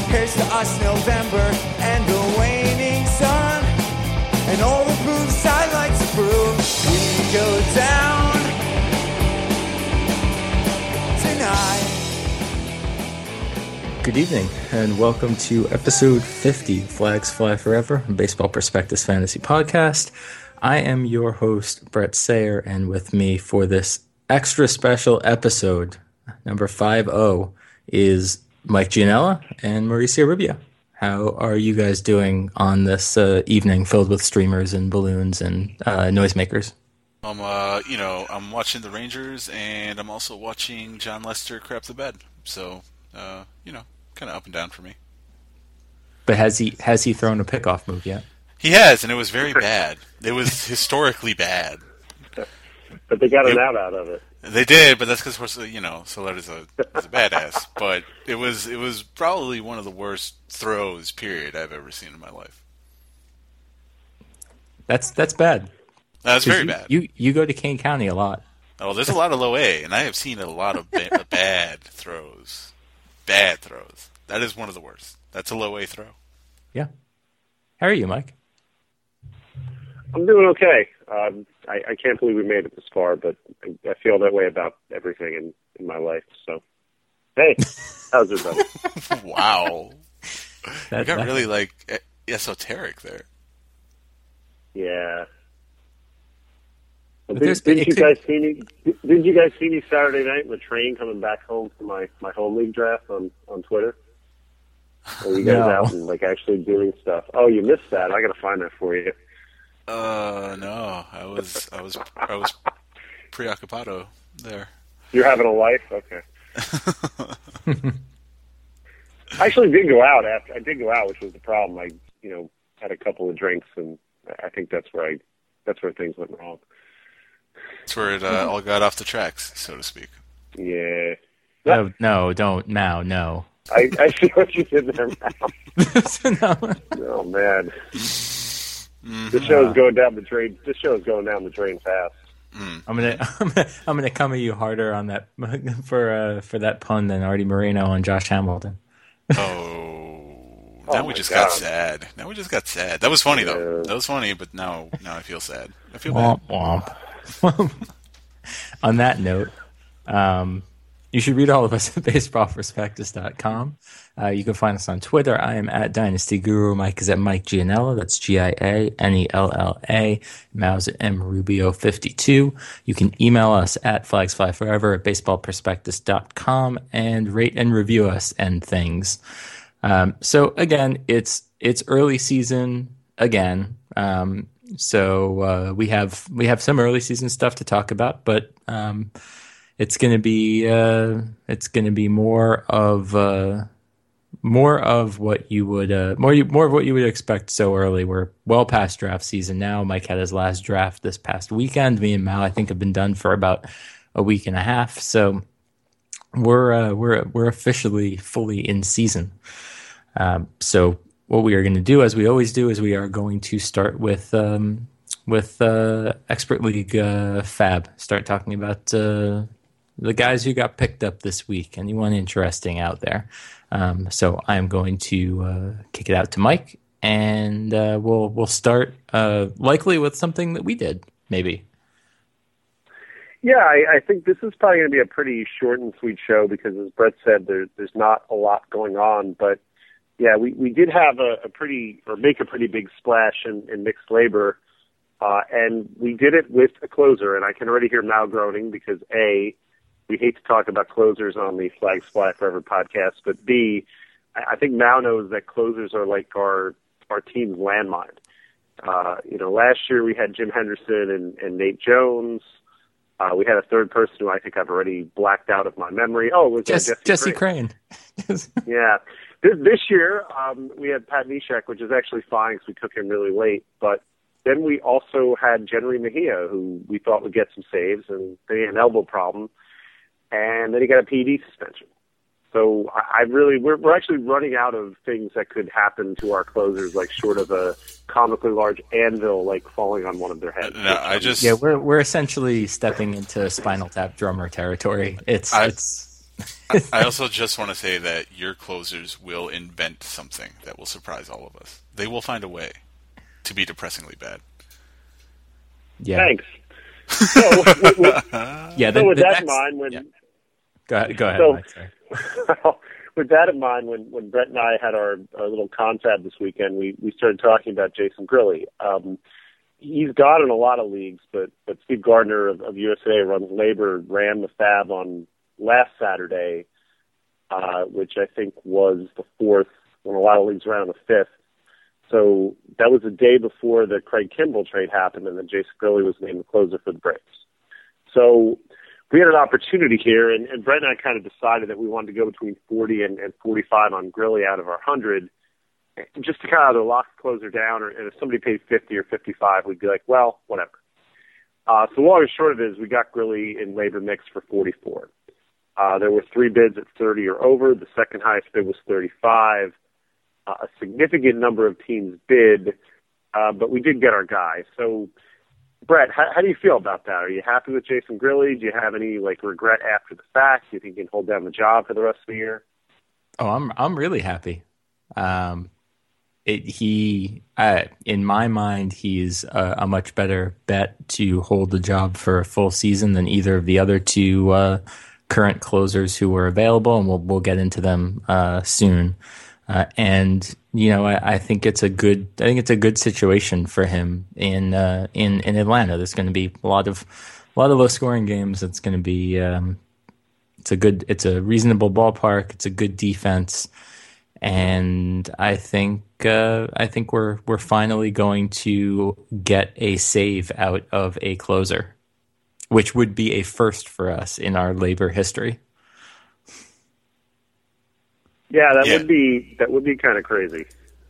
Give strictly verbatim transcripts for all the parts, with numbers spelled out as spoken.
Here's to us, November, and the waning sun, and all the booths I like to brew. We go down tonight. Good evening, and welcome to episode fifty of Flags Fly Forever, a Baseball Prospectus Fantasy Podcast. I am your host, Brett Sayer, and with me for this extra special episode, number five oh, is Mike Gianella and Mauricio Rubio. How are you guys doing on this uh, evening filled with streamers and balloons and uh, noisemakers? I'm, uh, you know, I'm watching the Rangers, and I'm also watching John Lester crap the bed. So, uh, you know, kind of up and down for me. But has he has he thrown a pickoff move yet? He has, and it was very bad. It was historically bad. But they got an it, out out of it. They did, but that's because, you know, Soler's a, is a badass. But it was it was probably one of the worst throws, period, I've ever seen in my life. That's that's bad. That's very you, bad. You you go to Kane County a lot. Oh, there's a lot of low A, and I have seen a lot of ba- bad throws. Bad throws. That is one of the worst. That's a low A throw. Yeah. How are you, Mike? I'm doing okay. Um, I, I can't believe we made it this far, but I, I feel that way about everything in, in my life. So, hey, how's everybody? Wow. That, you got that, really, like, esoteric there. Yeah. Well, But did, there's- did it you could- guys see me? Did, did you guys see me Saturday night in the train coming back home from my, my home league draft on, on Twitter? Or were you guys No. out and like actually doing stuff? Oh, you missed that. I got to find that for you. Uh, no, I was, I was, I was preoccupado there. You're having a life? Okay. I actually did go out after I did go out, which was the problem. I, you know, had a couple of drinks, and I think that's where I, that's where things went wrong. That's where it uh, all got off the tracks, so to speak. Yeah. no, no, don't now, no. I, I see what you did there, man. No. Oh man, Mm-hmm. this show's going down the drain. This show's going down the drain fast. Mm. I'm gonna, I'm gonna, I'm gonna come at you harder on that for uh, for that pun than Artie Moreno and Josh Hamilton. Oh, Oh now we my just God. got sad. Now we just got sad. That was funny though. Yeah. That was funny, but now, now I feel sad. I feel bad. Womp womp. On that note, um, you should read all of us at baseball prospectus dot com. Uh, you can find us on Twitter. I am at Dynasty Guru. Mike is at Mike Gianella. That's G I A N E L L A. Mao's at M Rubio fifty-two. You can email us at flagsflyforever at baseball prospectus dot com and rate and review us and things. Um, so again, it's it's early season again. Um, so uh, we have we have some early season stuff to talk about, but um, it's going to be uh, it's going to be more of uh, more of what you would uh, more you, more of what you would expect so early. We're well past draft season now. Mike had his last draft this past weekend. Me and Mal, I think, have been done for about a week and a half. So we're uh, we're we're officially fully in season. Um, so what we are going to do, as we always do, is we are going to start with um, with uh, Expert League uh, Fab. Start talking about uh, the guys who got picked up this week. Anyone interesting out there? Um, so I'm going to uh, kick it out to Mike, and uh, we'll we'll start uh, likely with something that we did, maybe. Yeah, I, I think this is probably going to be a pretty short and sweet show because, as Brett said, there, there's not a lot going on. But yeah, we, we did have a, a pretty or make a pretty big splash in, in mixed labor, uh, and we did it with a closer. And I can already hear Mal groaning because A, we hate to talk about closers on the Flags Fly Forever podcast, but B, I, I think Mal knows that closers are like our our team's landmine. Uh, you know, last year we had Jim Henderson and, and Nate Jones. Uh, we had a third person who I think I've already blacked out of my memory. Oh, it was uh, Jesse, Jesse, Jesse Crane. Crane. Yeah. This, this year, um, we had Pat Neshek, which is actually fine because we took him really late. But then we also had Jenry Mejia, who we thought would get some saves, and then he had an elbow problem. And then he got a P E D suspension. So I, I really, we're, we're actually running out of things that could happen to our closers, like short of a comically large anvil, like falling on one of their heads. No, I just Yeah, we're we're essentially stepping into Spinal Tap drummer territory. It's I- it's I, I also just want to say that your closers will invent something that will surprise all of us. They will find a way to be depressingly bad. Yeah. Thanks. So, with, with, Yeah. so The, with the that next, in mind, when yeah. Go ahead. Go ahead. So- Mike, sorry. with that in mind, when, when Brett and I had our, our little confab this weekend, we, we started talking about Jason Grilli. Um, he's got in a lot of leagues, but, but Steve Gardner of, of U S A runs Labor ran the fab on last Saturday, uh, which I think was the fourth, when a lot of leagues ran on the fifth. So that was the day before the Craig Kimbrell trade happened, and then Jason Grilli was named the closer for the Braves. So we had an opportunity here, and, and Brett and I kind of decided that we wanted to go between forty and, and forty-five on Grilli out of our one hundred, just to kind of either lock the closer down, or and if somebody paid fifty or fifty-five, we'd be like, well, whatever. Uh, so long and short of it is we got Grilli in Labor mix for forty-four. Uh, there were three bids at thirty or over. The second highest bid was thirty-five. Uh, a significant number of teams bid, uh, but we did get our guy. So, Brett, how, how do you feel about that? Are you happy with Jason Grilli? Do you have any like regret after the fact? Do you think he can hold down the job for the rest of the year? Oh, I'm I'm really happy. Um, it, he, uh, in my mind, he's a, a much better bet to hold the job for a full season than either of the other two uh, current closers who were available, and we'll we'll get into them uh, soon. Uh, and you know, I, I think it's a good. I think it's a good situation for him in uh, in in Atlanta. There's going to be a lot of a lot of low scoring games. It's going to be. Um, it's a good. It's a reasonable ballpark. It's a good defense, and I think uh, I think we're we're finally going to get a save out of a closer, which would be a first for us in our Labor history. Yeah, that Yeah. would be that would be kind of crazy.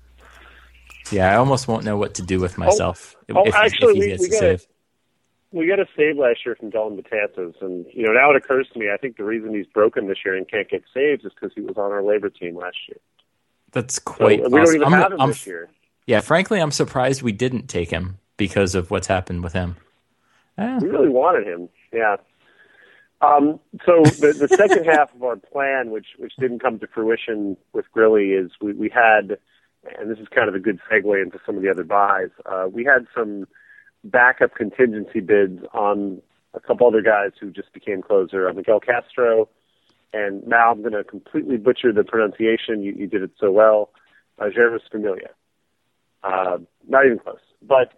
Yeah, I almost won't know what to do with myself if, oh, if, he- actually, if he we- gets we a got save. We got a save last year from Dylan Betances, and you know now it occurs to me. I think the reason he's broken this year and can't get saves is because he was on our Labor team last year. That's So quite. we don't awesome. even I'm- have him I'm- this year. Yeah, frankly, I'm surprised we didn't take him because of what's happened with him. Eh, We really wanted him. Yeah. Um, so the, the second half of our plan, which which didn't come to fruition with Grilli, is we, we had, and this is kind of a good segue into some of the other buys. Uh, we had some backup contingency bids on a couple other guys who just became closer, uh, Miguel Castro, and now I'm going to completely butcher the pronunciation. You, you did it so well. Uh, Jervis Familia. Uh, not even close. But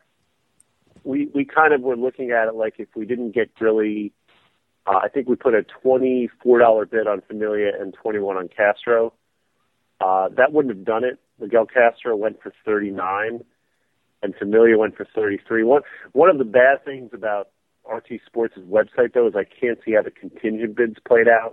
we we kind of were looking at it like if we didn't get Grilli. Uh, I think we put a twenty-four dollars bid on Familia and twenty-one dollars on Castro. Uh, that wouldn't have done it. Miguel Castro went for thirty-nine dollars, and Familia went for thirty-three dollars. One, one of the bad things about R T Sports' website, though, is I can't see how the contingent bids played out.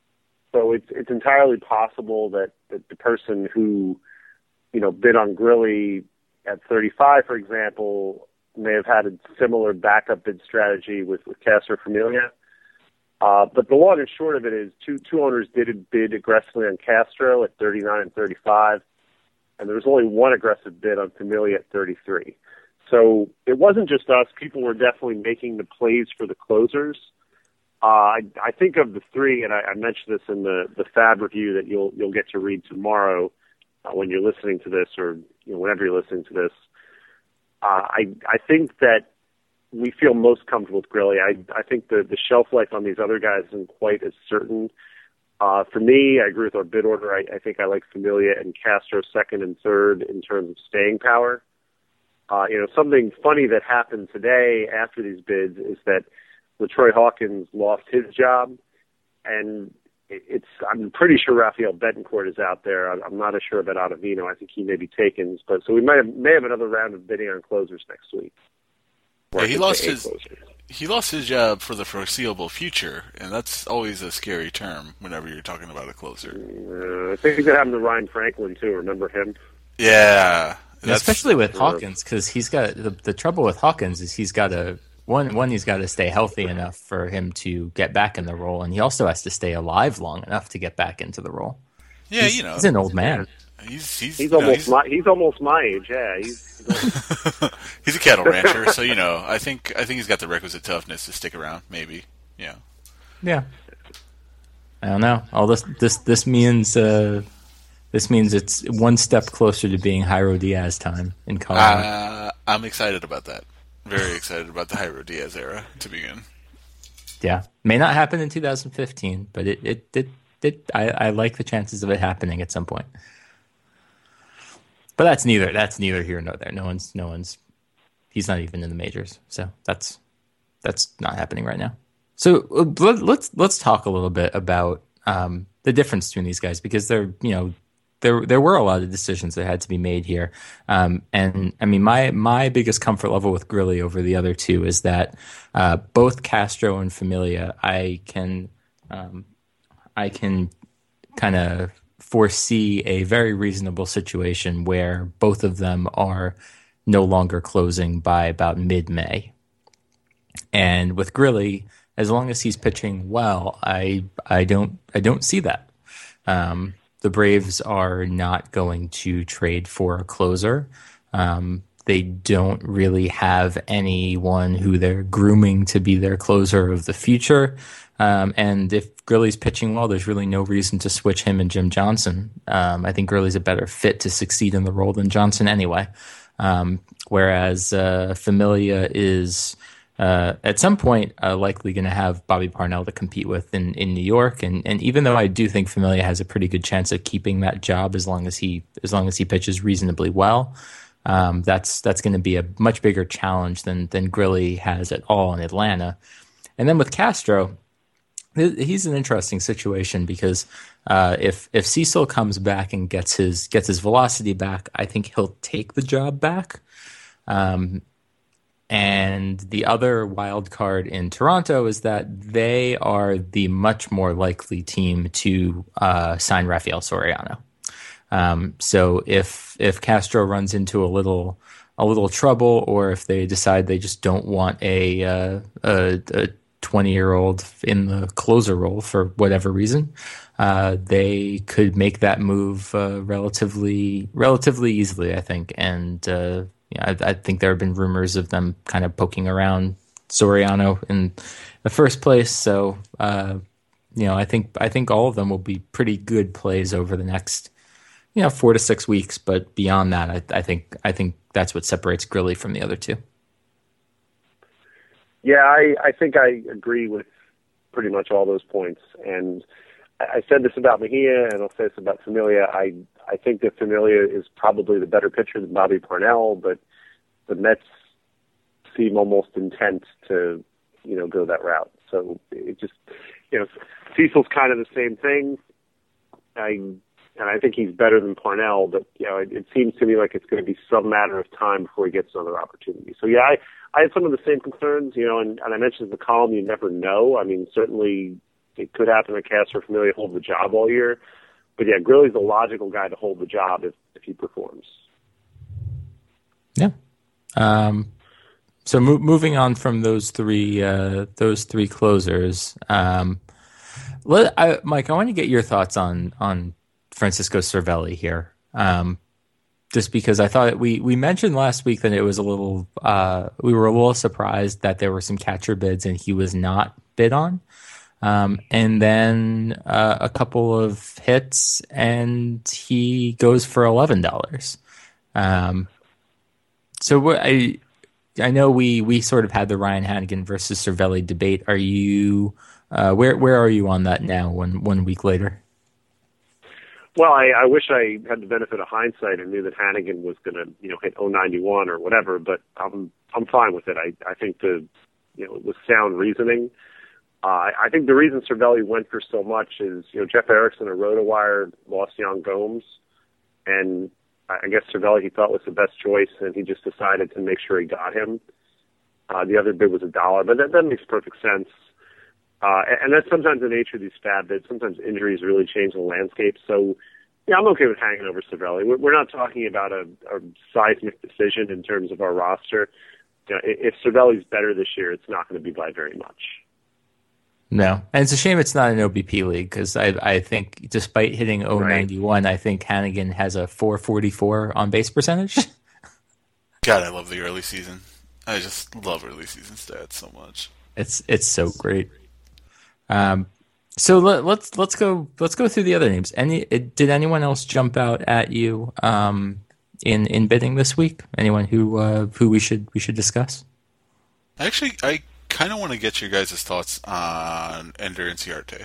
So it's it's entirely possible that, that the person who, you know, bid on Grilli at thirty-five, for example, may have had a similar backup bid strategy with, with Castro Familia. Uh, but the long and short of it is two two owners did bid aggressively on Castro at thirty-nine and thirty-five, and there was only one aggressive bid on Familia at thirty-three. So it wasn't just us. People were definitely making the plays for the closers. Uh, I, I think of the three, and I, I mentioned this in the, the Fab review that you'll you'll get to read tomorrow uh, when you're listening to this, or you know, whenever you're listening to this. Uh, I I think that we feel most comfortable with Grilli. I I think the, the shelf life on these other guys isn't quite as certain. Uh, for me, I agree with our bid order. I, I think I like Familia and Castro second and third in terms of staying power. Uh, you know, something funny that happened today after these bids is that LaTroy Hawkins lost his job, and it's I'm pretty sure Rafael Betancourt is out there. I'm not as sure about Ottavino. I think he may be taken, but so we might have, may have another round of bidding on closers next week. Yeah, he lost his he lost his job for the foreseeable future, and that's always a scary term whenever you're talking about a closer. Uh, I think that happened to Ryan Franklin too. Remember him? Yeah, that's, especially with Hawkins, because he's got the, the trouble with Hawkins is he's got to one one he's got to stay healthy enough for him to get back in the role, and he also has to stay alive long enough to get back into the role. Yeah, he's, you know, he's an old man. He's he's, he's you know, almost he's, my he's almost my age. Yeah, he's he's, he's a cattle rancher, so you know, I think I think he's got the requisite toughness to stick around. Maybe, yeah, yeah. I don't know. All this this this means uh, this means it's one step closer to being Jairo Diaz time in Colorado. Uh, I'm excited about that. Very excited about the Jairo Diaz era to begin. Yeah, may not happen in two thousand fifteen, but it it it, it I, I like the chances of it happening at some point. But that's neither that's neither here nor there. No one's no one's he's not even in the majors, so that's that's not happening right now. So uh, let, let's let's talk a little bit about um, the difference between these guys, because they're you know there there were a lot of decisions that had to be made here, um, and I mean my my biggest comfort level with Grilli over the other two is that uh, both Castro and Familia I can um, I can kind of foresee a very reasonable situation where both of them are no longer closing by about mid-May, and with Grilli, as long as he's pitching well, I I don't I don't see that. Um, the Braves are not going to trade for a closer. Um, they don't really have anyone who they're grooming to be their closer of the future. Um, and if Grilli's pitching well, there's really no reason to switch him and Jim Johnson. Um, I think Grilli's a better fit to succeed in the role than Johnson anyway. Um, whereas uh, Familia is uh, at some point uh, likely going to have Bobby Parnell to compete with in, in New York. And, and even though I do think Familia has a pretty good chance of keeping that job as long as he as long as he pitches reasonably well, um, that's that's going to be a much bigger challenge than than Grilli has at all in Atlanta. And then with Castro, he's an interesting situation because uh, if if Cecil comes back and gets his gets his velocity back, I think he'll take the job back. Um, and the other wild card in Toronto is that they are the much more likely team to uh, sign Rafael Soriano. Um, so if if Castro runs into a little a little trouble, or if they decide they just don't want a uh, a, a twenty-year-old in the closer role for whatever reason, uh, they could make that move uh, relatively relatively easily, I think. And uh, yeah, I, I think there have been rumors of them kind of poking around Soriano in the first place. So uh, you know, I think I think all of them will be pretty good plays over the next you know four to six weeks. But beyond that, I, I think I think that's what separates Grilli from the other two. Yeah, I, I think I agree with pretty much all those points. And I, I said this about Mejia, and I'll say this about Familia. I I think that Familia is probably the better pitcher than Bobby Parnell, but the Mets seem almost intent to, you know, go that route. So it just, you know, Cecil's kind of the same thing. I and I think he's better than Parnell, but you know, it, it seems to me like it's going to be some matter of time before he gets another opportunity. So yeah, I. I had some of the same concerns, you know, and, and I mentioned in the column, you never know. I mean, certainly it could happen that Castro Familia hold the job all year. But, yeah, Grilli's the logical guy to hold the job if, if he performs. Yeah. Um, so mo- moving on from those three uh, those three closers, um, let, I, Mike, I want to get your thoughts on, on Francisco Cervelli here. Um Just because I thought we, we mentioned last week that it was a little, uh, we were a little surprised that there were some catcher bids and he was not bid on. Um, and then uh, a couple of hits and he goes for eleven dollars. Um, so what I, I know we, we sort of had the Ryan Hanigan versus Cervelli debate. Are you, uh, where, where are you on that now one, one week later? Well, I, I wish I had the benefit of hindsight and knew that Hanigan was going to, you know, hit oh ninety-one or whatever, but I'm I'm fine with it. I, I think the, you know, it was sound reasoning. Uh, I, I think the reason Cervelli went for so much is, you know, Jeff Erickson of RotoWire lost Yan Gomes, and I guess Cervelli he thought was the best choice, and he just decided to make sure he got him. Uh, the other bid was a dollar, but that, that makes perfect sense. Uh, and that's sometimes the nature of these fab bids. Sometimes injuries really change the landscape. So, yeah, I'm okay with hanging over Cervelli. We're, we're not talking about a, a seismic decision in terms of our roster. You know, if Cervelli's better this year, it's not going to be by very much. No, and it's a shame it's not an O B P league because I, I think despite hitting oh ninety-one, right. I think Hanigan has a four forty-four on base percentage. God, I love the early season. I just love early season stats so much. It's it's so great. Um, So let, let's let's go let's go through the other names. Any did anyone else jump out at you um, in in bidding this week? Anyone who uh, who we should we should discuss? Actually, I kind of want to get your guys' thoughts on Ender Inciarte.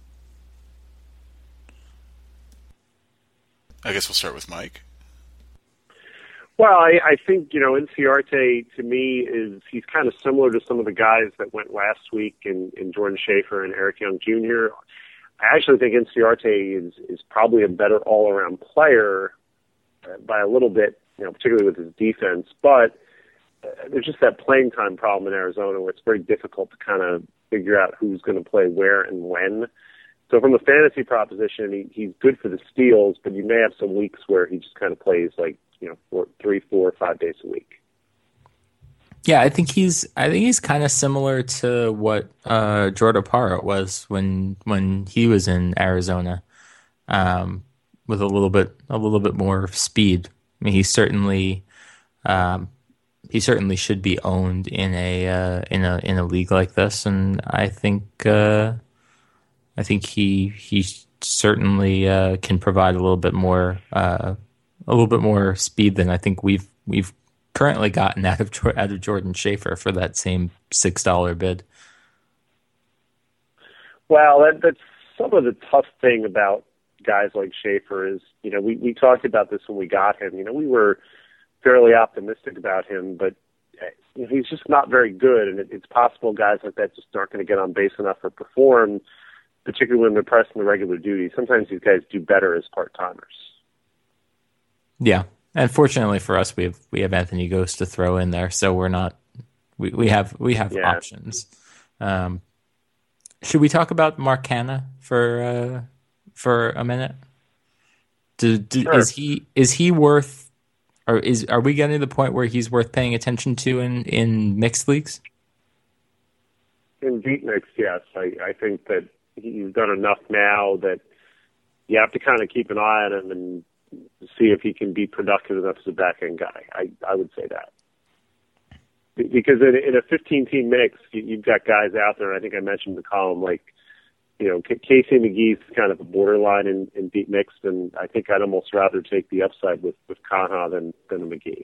I guess we'll start with Mike. Well, I, I think, you know, Inciarte, to me, is he's kind of similar to some of the guys that went last week in, in Jordan Schaefer and Eric Young Junior I actually think Inciarte is, is probably a better all-around player uh, by a little bit, you know, particularly with his defense. But uh, there's just that playing time problem in Arizona where it's very difficult to kind of figure out who's going to play where and when. So from a fantasy proposition, he, he's good for the steals, but you may have some weeks where he just kind of plays like, you know, four, three, four, five days a week. Yeah, I think he's. I think he's kind of similar to what uh, Jordan Parra was when when he was in Arizona, um, with a little bit a little bit more speed. I mean, he certainly um, he certainly should be owned in a uh, in a in a league like this, and I think uh, I think he he certainly uh, can provide a little bit more. Uh, A little bit more speed than I think we've we've currently gotten out of out of Jordan Schaefer for that same six dollar bid. Well, that, that's some of the tough thing about guys like Schaefer is, you know, we, we talked about this when we got him. You know, we were fairly optimistic about him, but you know, he's just not very good, and it, it's possible guys like that just aren't going to get on base enough or perform, particularly when they're pressing the regular duty. Sometimes these guys do better as part-timers. Yeah, and fortunately for us, we have we have Anthony Ghost to throw in there, so we're not we, we have we have yeah. options. Um, should we talk about Mark Canha for uh, for a minute? Do, do, sure. Is he is he worth, or is are we getting to the point where he's worth paying attention to in, in mixed leagues? In deep mix, yes, I, I think that he's done enough now that you have to kind of keep an eye on him and see if he can be productive enough as a back-end guy. I, I would say that. Because in, in a fifteen-team mix, you, you've got guys out there, and I think I mentioned in the column, like, you know, Casey McGee's kind of a borderline in, in deep mix, and I think I'd almost rather take the upside with, with Canha than, than a McGee.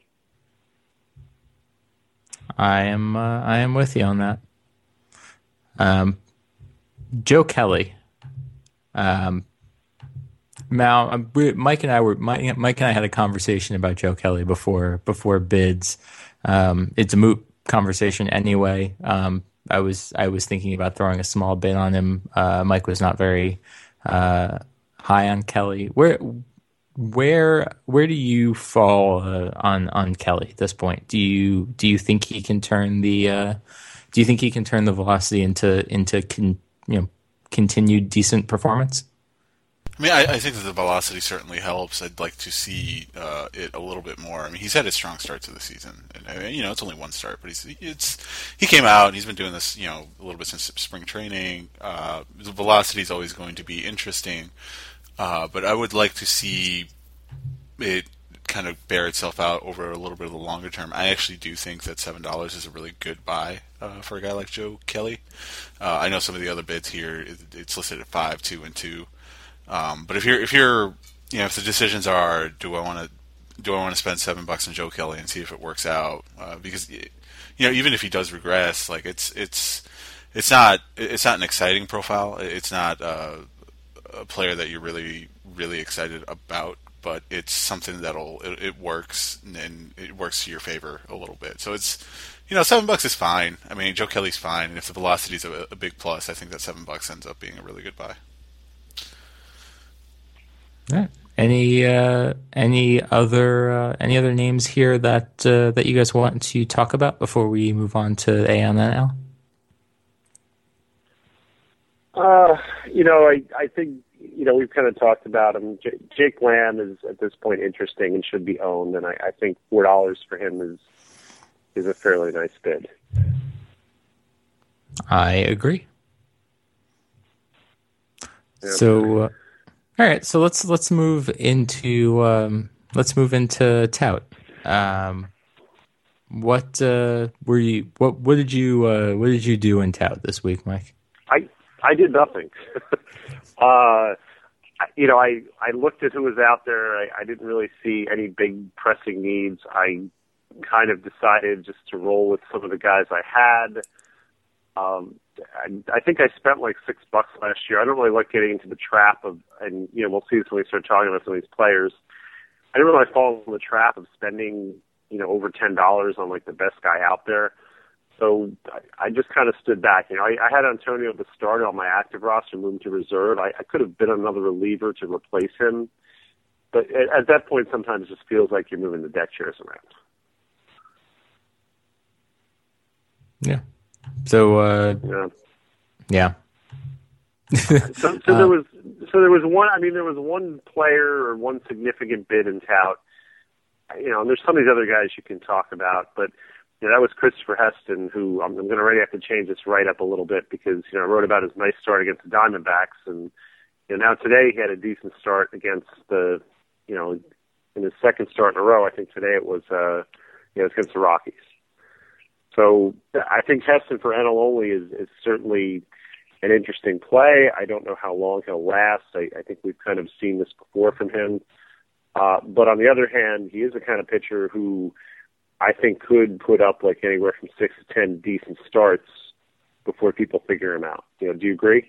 I am uh, I am with you on that. Um, Joe Kelly. Um, Now, Mike and I were Mike, Mike and I had a conversation about Joe Kelly before before bids. Um, it's a moot conversation anyway. Um, I was I was thinking about throwing a small bid on him. Uh, Mike was not very uh, high on Kelly. Where where where do you fall uh, on on Kelly at this point? Do you do you think he can turn the uh, do you think he can turn the velocity into into con, you know continued decent performance? I mean, I, I think that the velocity certainly helps. I'd like to see uh, it a little bit more. I mean, he's had a strong start to the season. And, I mean, you know, it's only one start, but he's it's he came out and he's been doing this, you know, a little bit since spring training. Uh, the velocity is always going to be interesting, uh, but I would like to see it kind of bear itself out over a little bit of the longer term. I actually do think that seven dollars is a really good buy uh, for a guy like Joe Kelly. Uh, I know some of the other bids here, it's listed at five, two, and two. Um, but if you're, if you're, you know, if the decisions are, do I want to, do I want to spend seven bucks on Joe Kelly and see if it works out? Uh, because, you know, even if he does regress, like it's, it's, it's not, it's not an exciting profile. It's not uh, a player that you're really, really excited about. But it's something that'll, it, it works and it works to your favor a little bit. So it's, you know, seven bucks is fine. I mean, Joe Kelly's fine, and if the velocity is a, a big plus, I think that seven bucks ends up being a really good buy. Yeah. Any uh, any other uh, any other names here that uh, that you guys want to talk about before we move on to A N L? Uh, you know, I I think you know we've kind of talked about him. J- Jake Lamb is at this point interesting and should be owned, and I, I think four dollars for him is is a fairly nice bid. I agree. Yeah. So. Uh, All right, so let's let's move into um, let's move into Tout. Um, what uh, were you? What what did you uh, what did you do in Tout this week, Mike? I I did nothing. uh, you know, I, I looked at who was out there. I, I didn't really see any big pressing needs. I kind of decided just to roll with some of the guys I had. Um, I, I think I spent like six bucks last year. I don't really like getting into the trap of, and you know, we'll see this when we start talking about some of these players. I didn't really fall into the trap of spending, you know, over ten dollars on like the best guy out there. So I, I just kind of stood back. You know, I, I had Antonio at the start on my active roster, moved to reserve. I, I could have been another reliever to replace him, but at, at that point, sometimes it just feels like you're moving the deck chairs around. Yeah. So, uh, yeah. yeah. so, so uh, there was, so there was one. I mean, there was one player or one significant bid in tout. You know, and there's some of these other guys you can talk about, but you know, that was Christopher Heston, who I'm, I'm going to already have to change this right up a little bit because you know I wrote about his nice start against the Diamondbacks, and you know now today he had a decent start against the, you know, in his second start in a row. I think today it was, uh, you know, it's against the Rockies. So I think Heston for N L only is, is certainly an interesting play. I don't know how long he'll last. I, I think we've kind of seen this before from him. Uh, but on the other hand, he is the kind of pitcher who I think could put up like anywhere from six to ten decent starts before people figure him out. You know, do you agree?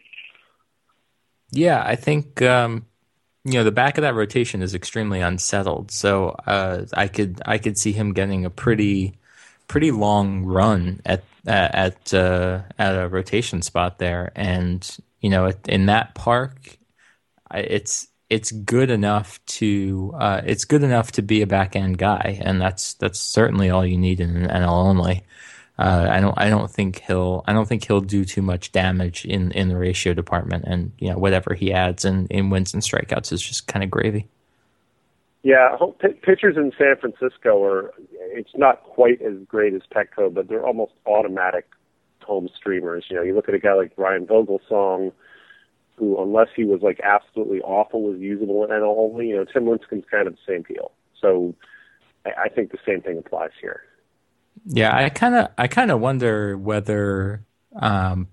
Yeah, I think um, you know the back of that rotation is extremely unsettled. So uh, I could I could see him getting a pretty pretty long run at at uh, at a rotation spot there, and you know in that park, it's it's good enough to uh, it's good enough to be a back end guy, and that's that's certainly all you need in an N L only. Uh, I don't I don't think he'll I don't think he'll do too much damage in, in the ratio department, and you know whatever he adds in, in wins and strikeouts is just kind of gravy. Yeah, pitchers in San Francisco are, it's not quite as great as Petco, but they're almost automatic home streamers. You know, you look at a guy like Ryan Vogelsong, who, unless he was like absolutely awful, was usable in N L only. You know, Tim Lincecum's kind of the same deal. So I, I think the same thing applies here. Yeah, I kind of, I kind of wonder whether, um,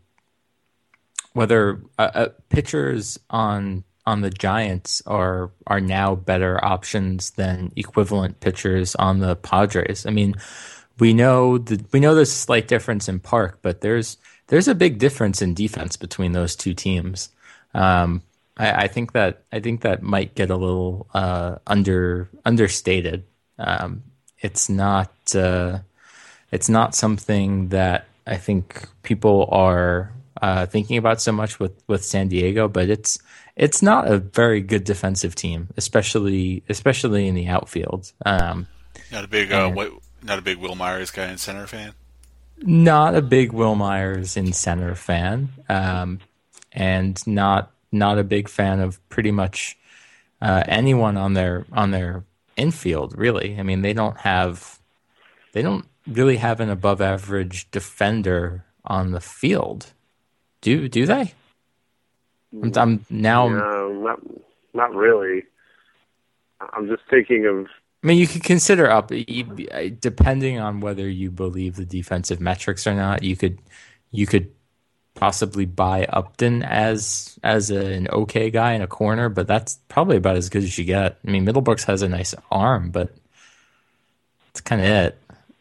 whether uh, uh, pitchers on on the Giants are are now better options than equivalent pitchers on the Padres. I mean, we know the, we know there's a slight difference in park, but there's there's a big difference in defense between those two teams. Um, I, I think that I think that might get a little uh, under understated. Um, it's not uh, it's not something that I think people are uh, thinking about so much with, with San Diego, but it's it's not a very good defensive team, especially especially in the outfield. Um, not a big uh, what, not a big Will Myers guy in center fan. Not a big Will Myers in center fan, um, and not not a big fan of pretty much uh, anyone on their on their infield. Really, I mean they don't have they don't really have an above average defender on the field. Do do they? I'm, I'm now. No, not not really. I'm just thinking of. I mean, you could consider up, depending on whether you believe the defensive metrics or not. You could, you could possibly buy Upton as as a, an okay guy in a corner, but that's probably about as good as you get. I mean, Middlebrooks has a nice arm, but that's kind of it.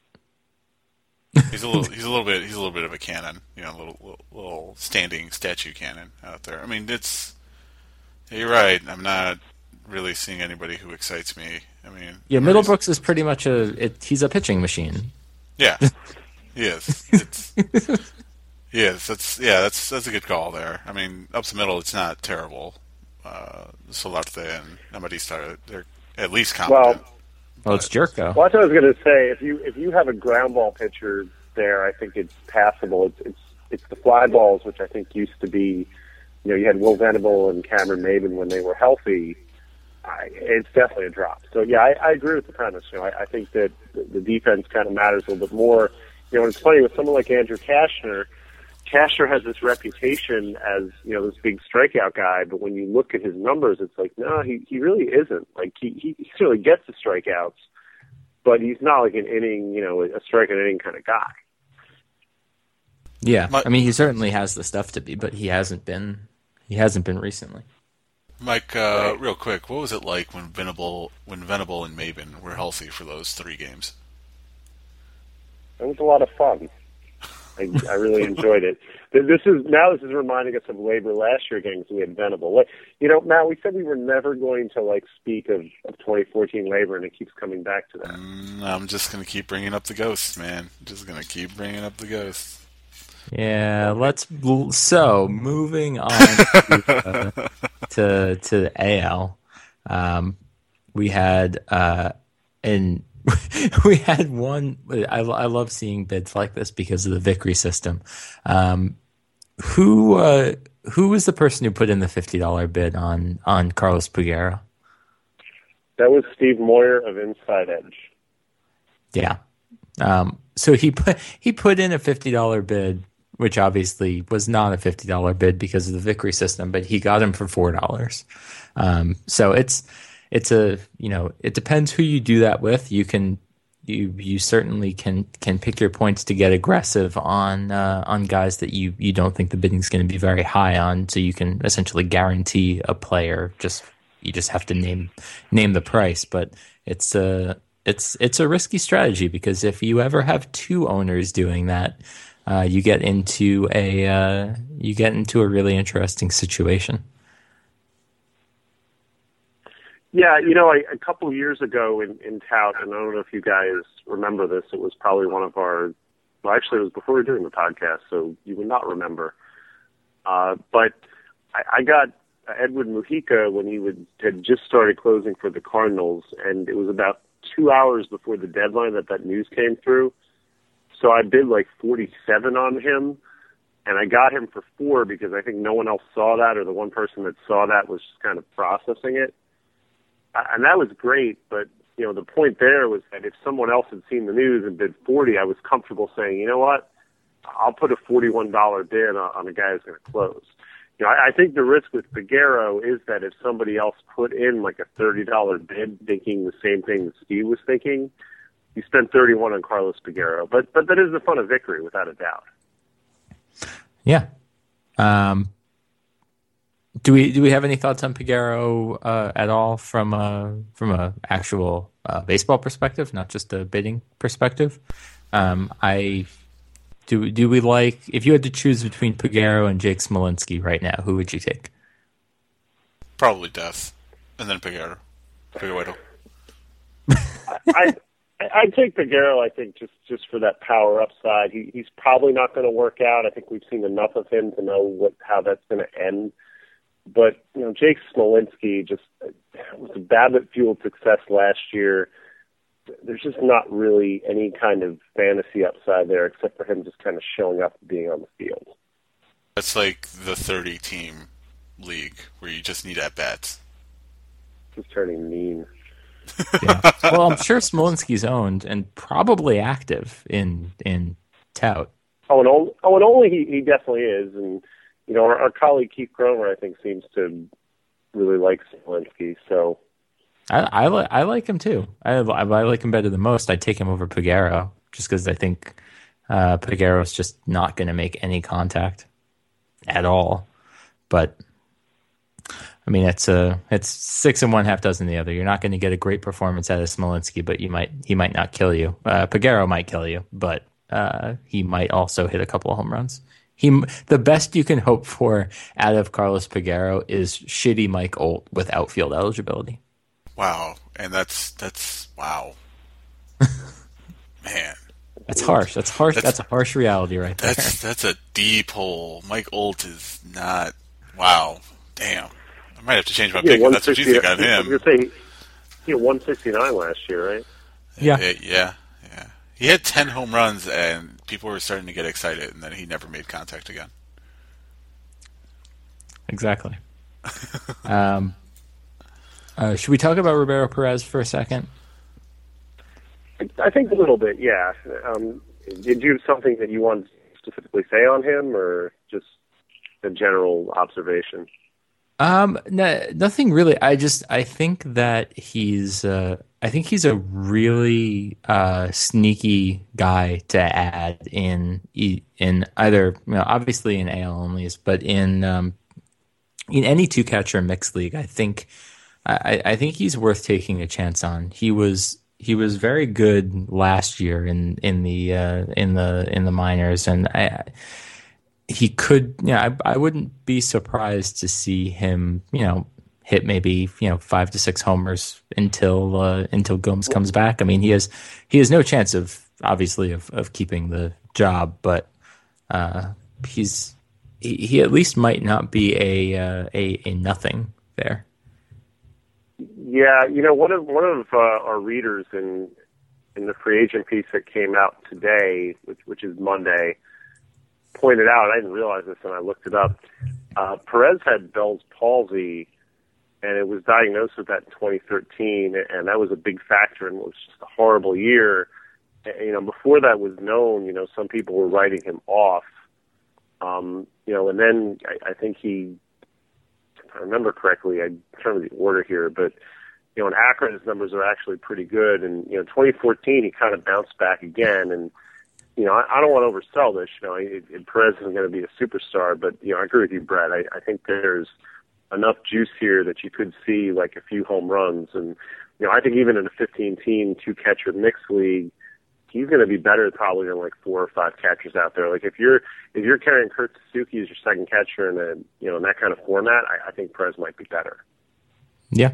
He's a little, he's a little bit, he's a little bit of a cannon, you know, a little, little, little standing statue cannon out there. I mean, it's. You're right. I'm not really seeing anybody who excites me. I mean, yeah, Middlebrooks is pretty much a. It, he's a pitching machine. Yeah, he is. It's, yes, that's yeah, that's that's a good call there. I mean, up the middle, it's not terrible. Uh, Solarte and Amadista, they're at least competent. Well, well, it's Jerko. Well, that's what I was going to say. If you if you have a ground ball pitcher there, I think it's passable. It's it's it's the fly balls, which I think used to be. You know, you had Will Venable and Cameron Maybin when they were healthy. I, it's definitely a drop. So, yeah, I, I agree with the premise. You know, I, I think that the, the defense kind of matters a little bit more. You know, and it's funny with someone like Andrew Cashner. Cashner has this reputation as, you know, this big strikeout guy, but when you look at his numbers, it's like, no, he, he really isn't. Like, he, he, he certainly gets the strikeouts, but he's not like an inning, you know, a strike an inning kind of guy. Yeah, My- I mean, he certainly has the stuff to be, but he hasn't been. He hasn't been recently. Mike, uh, real quick, what was it like when Venable, when Venable and Maven were healthy for those three games? It was a lot of fun. I, I really enjoyed it. This is now. This is reminding us of Labor last year games we had Venable. Like, you know, Matt, we said we were never going to like speak of, of twenty fourteen Labor, and it keeps coming back to that. Mm, I'm just gonna keep bringing up the ghosts, man. Just gonna keep bringing up the ghosts. Yeah, let's. So moving on to uh, to, to the A L, um, we had uh, and we had one. I, I love seeing bids like this because of the Vickery system. Um, who uh, who was the person who put in the fifty dollar bid on on Carlos Peguero? That was Steve Moyer of Inside Edge. Yeah. Um, so he put he put in a fifty dollar bid, which obviously was not a fifty dollar bid because of the Vickery system, but he got him for four dollars. Um, so it's it's a you know it depends who you do that with. You can you you certainly can can pick your points to get aggressive on uh, on guys that you you don't think the bidding is going to be very high on. So you can essentially guarantee a player. Just you just have to name name the price, but it's a it's it's a risky strategy because if you ever have two owners doing that. Uh, you get into a uh, you get into a really interesting situation. Yeah, you know, I, a couple of years ago in, in Tout, and I don't know if you guys remember this, it was probably one of our, well, actually it was before we were doing the podcast, so you would not remember. Uh, but I, I got Edwin Mujica when he would, had just started closing for the Cardinals, and it was about two hours before the deadline that that news came through. So I bid like forty-seven on him, and I got him for four because I think no one else saw that, or the one person that saw that was just kind of processing it. And that was great, but, you know, the point there was that if someone else had seen the news and bid forty, I was comfortable saying, you know what, I'll put a forty-one dollar bid on, on a guy who's going to close. You know, I, I think the risk with Peguero is that if somebody else put in like a thirty dollar bid thinking the same thing that Steve was thinking, you spent thirty-one on Carlos Peguero, but but that is the fun of Vickery, without a doubt. Yeah. Um, do we do we have any thoughts on Peguero uh, at all from a from a actual uh, baseball perspective, not just a bidding perspective? Um, I do do we like if you had to choose between Peguero and Jake Smolinski right now, who would you take? Probably Death, and then Peguero. Peguero. I. I'd take Peguero, I think, just, just for that power upside. He, he's probably not going to work out. I think we've seen enough of him to know what how that's going to end. But, you know, Jake Smolinski just was a Babbitt-fueled success last year. There's just not really any kind of fantasy upside there except for him just kind of showing up and being on the field. That's like the thirty-team league where you just need at-bats. Just turning mean. Yeah. Well, I'm sure Smolinski's owned and probably active in in Tout. Oh, and only, oh, and only he, he definitely is. And, you know, our, our colleague Keith Cromer, I think, seems to really like Smolinski. So I I, li- I like him too. I, I I like him better than most. I'd take him over Peguero just because I think uh, Peguero's just not going to make any contact at all. But I mean, it's a it's six and one, half dozen the other. You're not going to get a great performance out of Smolinski, but you might he might not kill you. Uh, Peguero might kill you, but uh, he might also hit a couple of home runs. He the best you can hope for out of Carlos Peguero is shitty Mike Olt with outfield eligibility. Wow, and that's that's wow, man. That's harsh. That's harsh. That's, That's- that's a harsh reality right there. That's that's a deep hole. Mike Olt is not. Wow, damn. I might have to change my yeah, pick if that's what you think on I him. was going to say, he had one sixty-nine last year, right? Yeah. Uh, yeah, yeah. He had ten home runs, and people were starting to get excited, and then he never made contact again. Exactly. um, uh, should we talk about Roberto Perez for a second? I think a little bit, yeah. Um, did you have something that you wanted to specifically say on him, or just a general observation? Um, no, nothing really. I just I think that he's uh, I think he's a really uh, sneaky guy to add in in either, you know, obviously in A L onlys, but in um, in any two catcher mixed league. I think I, I think he's worth taking a chance on. He was he was very good last year in in the uh, in the in the minors, and I. He could, you know, I, I wouldn't be surprised to see him, you know, hit maybe, you know, five to six homers until uh, until Gomes comes back. I mean, he has he has no chance of obviously of, of keeping the job, but uh, he's he, he at least might not be a uh, a a nothing there. Yeah, you know, one of one of uh, our readers in in the free agent piece that came out today, which which is Monday, pointed out, I didn't realize this and I looked it up, uh, Perez had Bell's palsy, and it was diagnosed with that in twenty thirteen, and that was a big factor, and it was just a horrible year. And, you know, before that was known, you know, some people were writing him off, um, you know, and then I, I think he, if I remember correctly, I'm trying to the order here, but, you know, in Akron, his numbers are actually pretty good, and, you know, twenty fourteen, he kind of bounced back again, and, you know, I, I don't want to oversell this. You know, it, it, Perez isn't going to be a superstar, but, you know, I agree with you, Brett. I, I think there's enough juice here that you could see, like, a few home runs. And, you know, I think even in a fifteen-team, two-catcher mixed league, he's going to be better probably than, like, four or five catchers out there. Like, if you're if you're carrying Kurt Suzuki as your second catcher in a, you know, in that kind of format, I, I think Perez might be better. Yeah.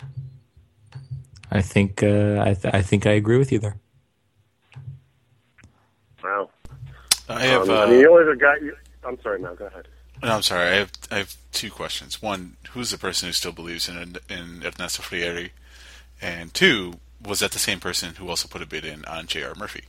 I think uh, I, th- I think I agree with you there. Wow. I have. Um, Uh, I mean, the only other guy. I'm sorry, Mel. Go ahead. No, I'm sorry. I have I have two questions. One, who's the person who still believes in in Ernesto Frieri? And two, was that the same person who also put a bid in on J R. Murphy?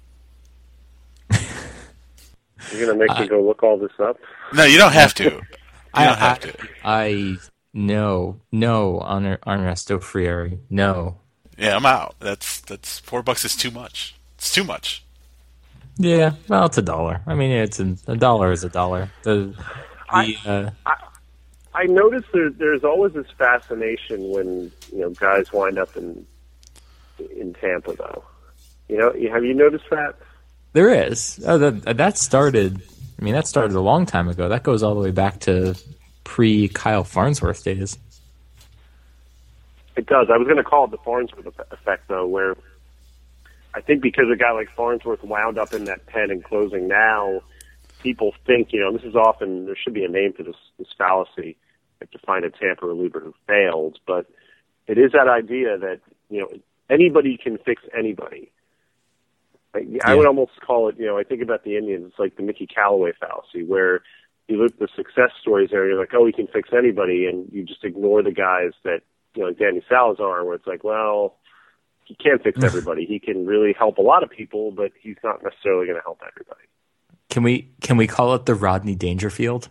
You're gonna make I, me go look all this up? No, you don't have to. You I, don't have I, to. I no no on Ernesto Frieri. No. Yeah, I'm out. That's that's four bucks is too much. It's too much. Yeah, well, it's a dollar. I mean, it's an, a dollar is a dollar. The, the I, uh, I, I notice there, there's always this fascination when, you know, guys wind up in in Tampa, though. You know, have you noticed that? There is. Oh, that that started. I mean, that started a long time ago. That goes all the way back to pre Kyle Farnsworth days. It does. I was going to call it the Farnsworth effect, though, where I think because a guy like Farnsworth wound up in that pen and closing now, people think, you know, this is often, there should be a name for this, this fallacy, like to find a Tampa reliever who failed, but it is that idea that, you know, anybody can fix anybody. Like, yeah. I would almost call it, you know, I think about the Indians, it's like the Mickey Callaway fallacy, where you look at the success stories there, you're like, oh, he can fix anybody, and you just ignore the guys that, you know, like Danny Salazar, where it's like, well, he can't fix everybody. He can really help a lot of people, but he's not necessarily going to help everybody. Can we can we call it the Rodney Dangerfield?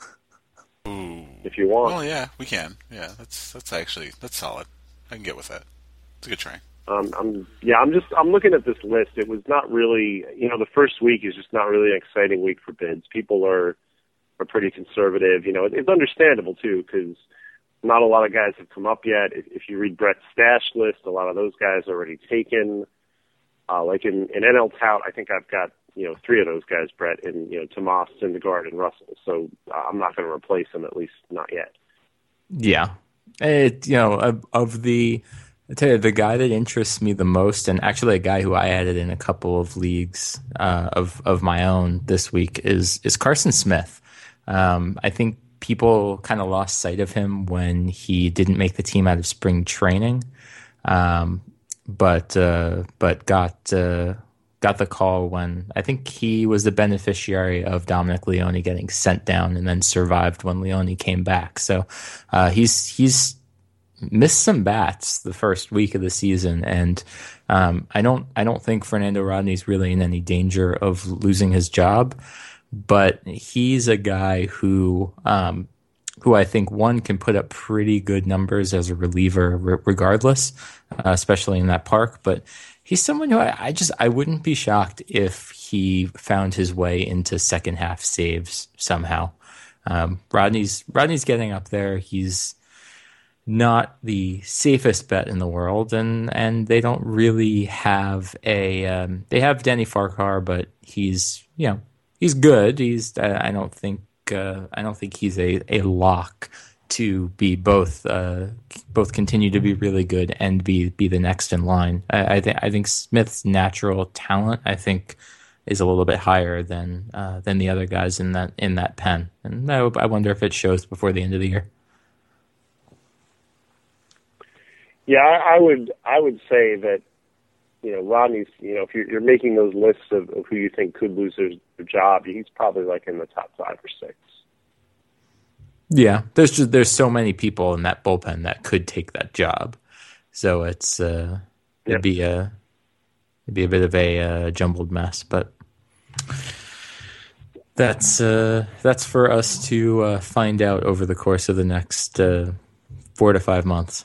Ooh. If you want. Well, yeah, we can. Yeah, that's that's actually that's solid. I can get with that. It's a good try. Um, I'm yeah, I'm just I'm looking at this list. It was not really, you know, the first week is just not really an exciting week for bids. People are are pretty conservative. You know, it, it's understandable too because not a lot of guys have come up yet. If, if you read Brett's stash list, a lot of those guys are already taken. Uh, like in, in N L Tout, I think I've got, you know, three of those guys, Brett, and, you know, Tomas, Syndergaard, and Russell. So uh, I'm not going to replace them, at least not yet. Yeah. It, you know, of, of the, I tell you, the guy that interests me the most, and actually a guy who I added in a couple of leagues uh, of, of my own this week is, is Carson Smith. Um, I think people kind of lost sight of him when he didn't make the team out of spring training, um, but uh, but got uh, got the call when I think he was the beneficiary of Dominic Leone getting sent down and then survived when Leone came back. So uh, he's he's missed some bats the first week of the season, and um, I don't I don't think Fernando Rodney's really in any danger of losing his job. But he's a guy who, um, who I think one can put up pretty good numbers as a reliever, re- regardless, uh, especially in that park. But he's someone who I, I just I wouldn't be shocked if he found his way into second half saves somehow. Um, Rodney's Rodney's getting up there. He's not the safest bet in the world, and and they don't really have a. Um, they have Denny Farquhar, but he's you know he's good. He's I I don't think uh, I don't think he's a, a lock to be both uh, both continue to be really good and be be the next in line. I, I think I think Smith's natural talent I think is a little bit higher than uh, than the other guys in that in that pen, and I, I wonder if it shows before the end of the year. Yeah, I, I would I would say that you know Rodney's you know if you're, you're making those lists of, of who you think could lose their, their job, he's probably like in the top five or six. Yeah, there's just there's so many people in that bullpen that could take that job, so it's uh, it'd yep. be a it'd be a bit of a uh, jumbled mess, but that's uh, that's for us to uh, find out over the course of the next uh, four to five months.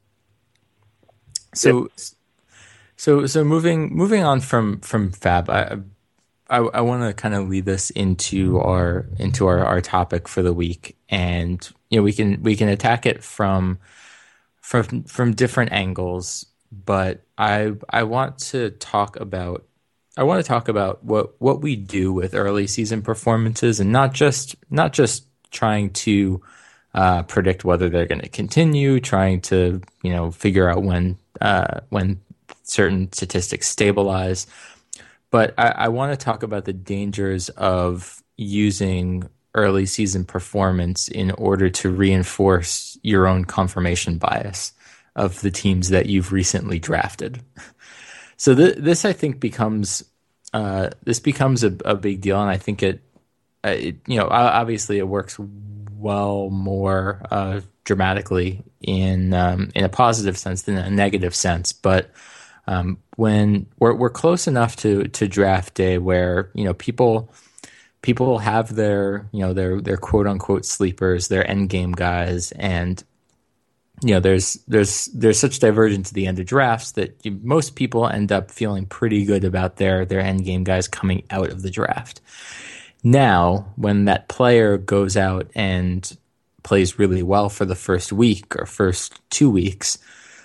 So, yep. so so moving moving on from from Fab, I I, I want to kind of lead this into our into our, our topic for the week, and you know we can we can attack it from from from different angles, but I I want to talk about I want to talk about what what we do with early season performances, and not just not just trying to uh, predict whether they're going to continue, trying to you know figure out when uh, when certain statistics stabilize. But I, I want to talk about the dangers of using early season performance in order to reinforce your own confirmation bias of the teams that you've recently drafted. So th- this, I think, becomes uh, this becomes a, a big deal, and I think it, uh, it, you know, obviously it works well more uh, dramatically in um, in a positive sense than a negative sense, but. Um, when we're we're close enough to, to draft day where you know people people have their you know their their quote unquote sleepers, their end game guys, and you know there's there's there's such divergence at the end of drafts that you, most people end up feeling pretty good about their their end game guys coming out of the draft. Now, when that player goes out and plays really well for the first week or first two weeks,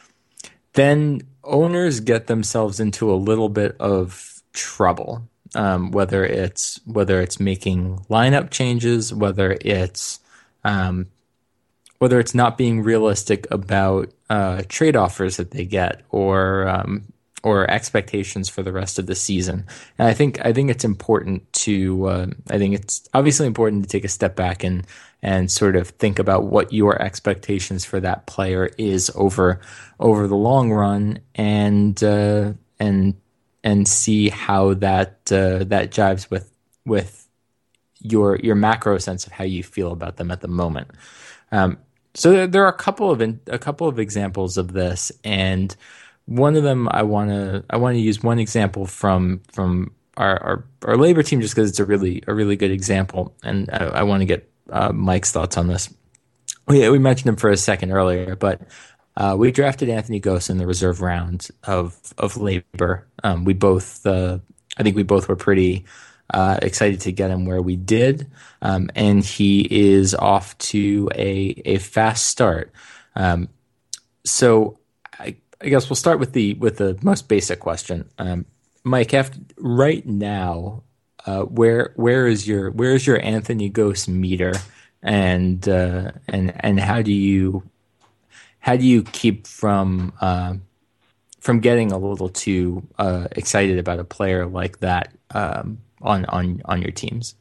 then owners get themselves into a little bit of trouble, um, whether it's whether it's making lineup changes, whether it's um, whether it's not being realistic about uh, trade offers that they get, or um, or expectations for the rest of the season. And I think I think it's important to uh, I think it's obviously important to take a step back and and sort of think about what your expectations for that player is over over the long run, and uh, and and see how that uh, that jives with with your your macro sense of how you feel about them at the moment. Um, so there are a couple of a couple of examples of this, and one of them I want to I want to use one example from from our our, our labor team just because it's a really a really good example, and I, I want to get uh, Mike's thoughts on this. We we mentioned him for a second earlier, but uh, we drafted Anthony Gose in the reserve round of of labor. Um, we both uh, I think we both were pretty uh, excited to get him where we did, um, and he is off to a a fast start. Um, so. I, I guess we'll start with the with the most basic question, um, Mike. After, right now, uh, where where is your where is your Anthony Gose meter, and uh, and and how do you how do you keep from uh, from getting a little too uh, excited about a player like that um, on on on your teams?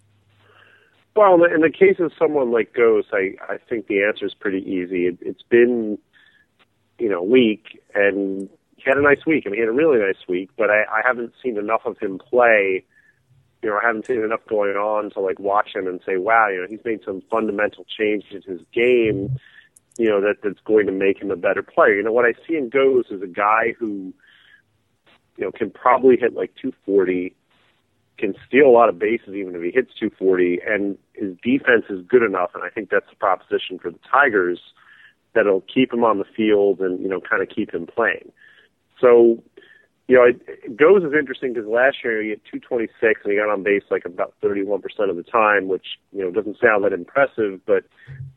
Well, in the case of someone like Gose, I I think the answer is pretty easy. It, it's been you know, week, and he had a nice week. I mean, he had a really nice week, but I, I haven't seen enough of him play. You know, I haven't seen enough going on to, like, watch him and say, wow, you know, he's made some fundamental changes in his game, you know, that that's going to make him a better player. You know, what I see in Gose is a guy who, you know, can probably hit, like, two forty, can steal a lot of bases even if he hits two forty, and his defense is good enough, and I think that's the proposition for the Tigers, that'll keep him on the field and, you know, kind of keep him playing. So, you know, it, Gose is interesting because last year he hit two twenty-six and he got on base like about thirty-one percent of the time, which, you know, doesn't sound that impressive, but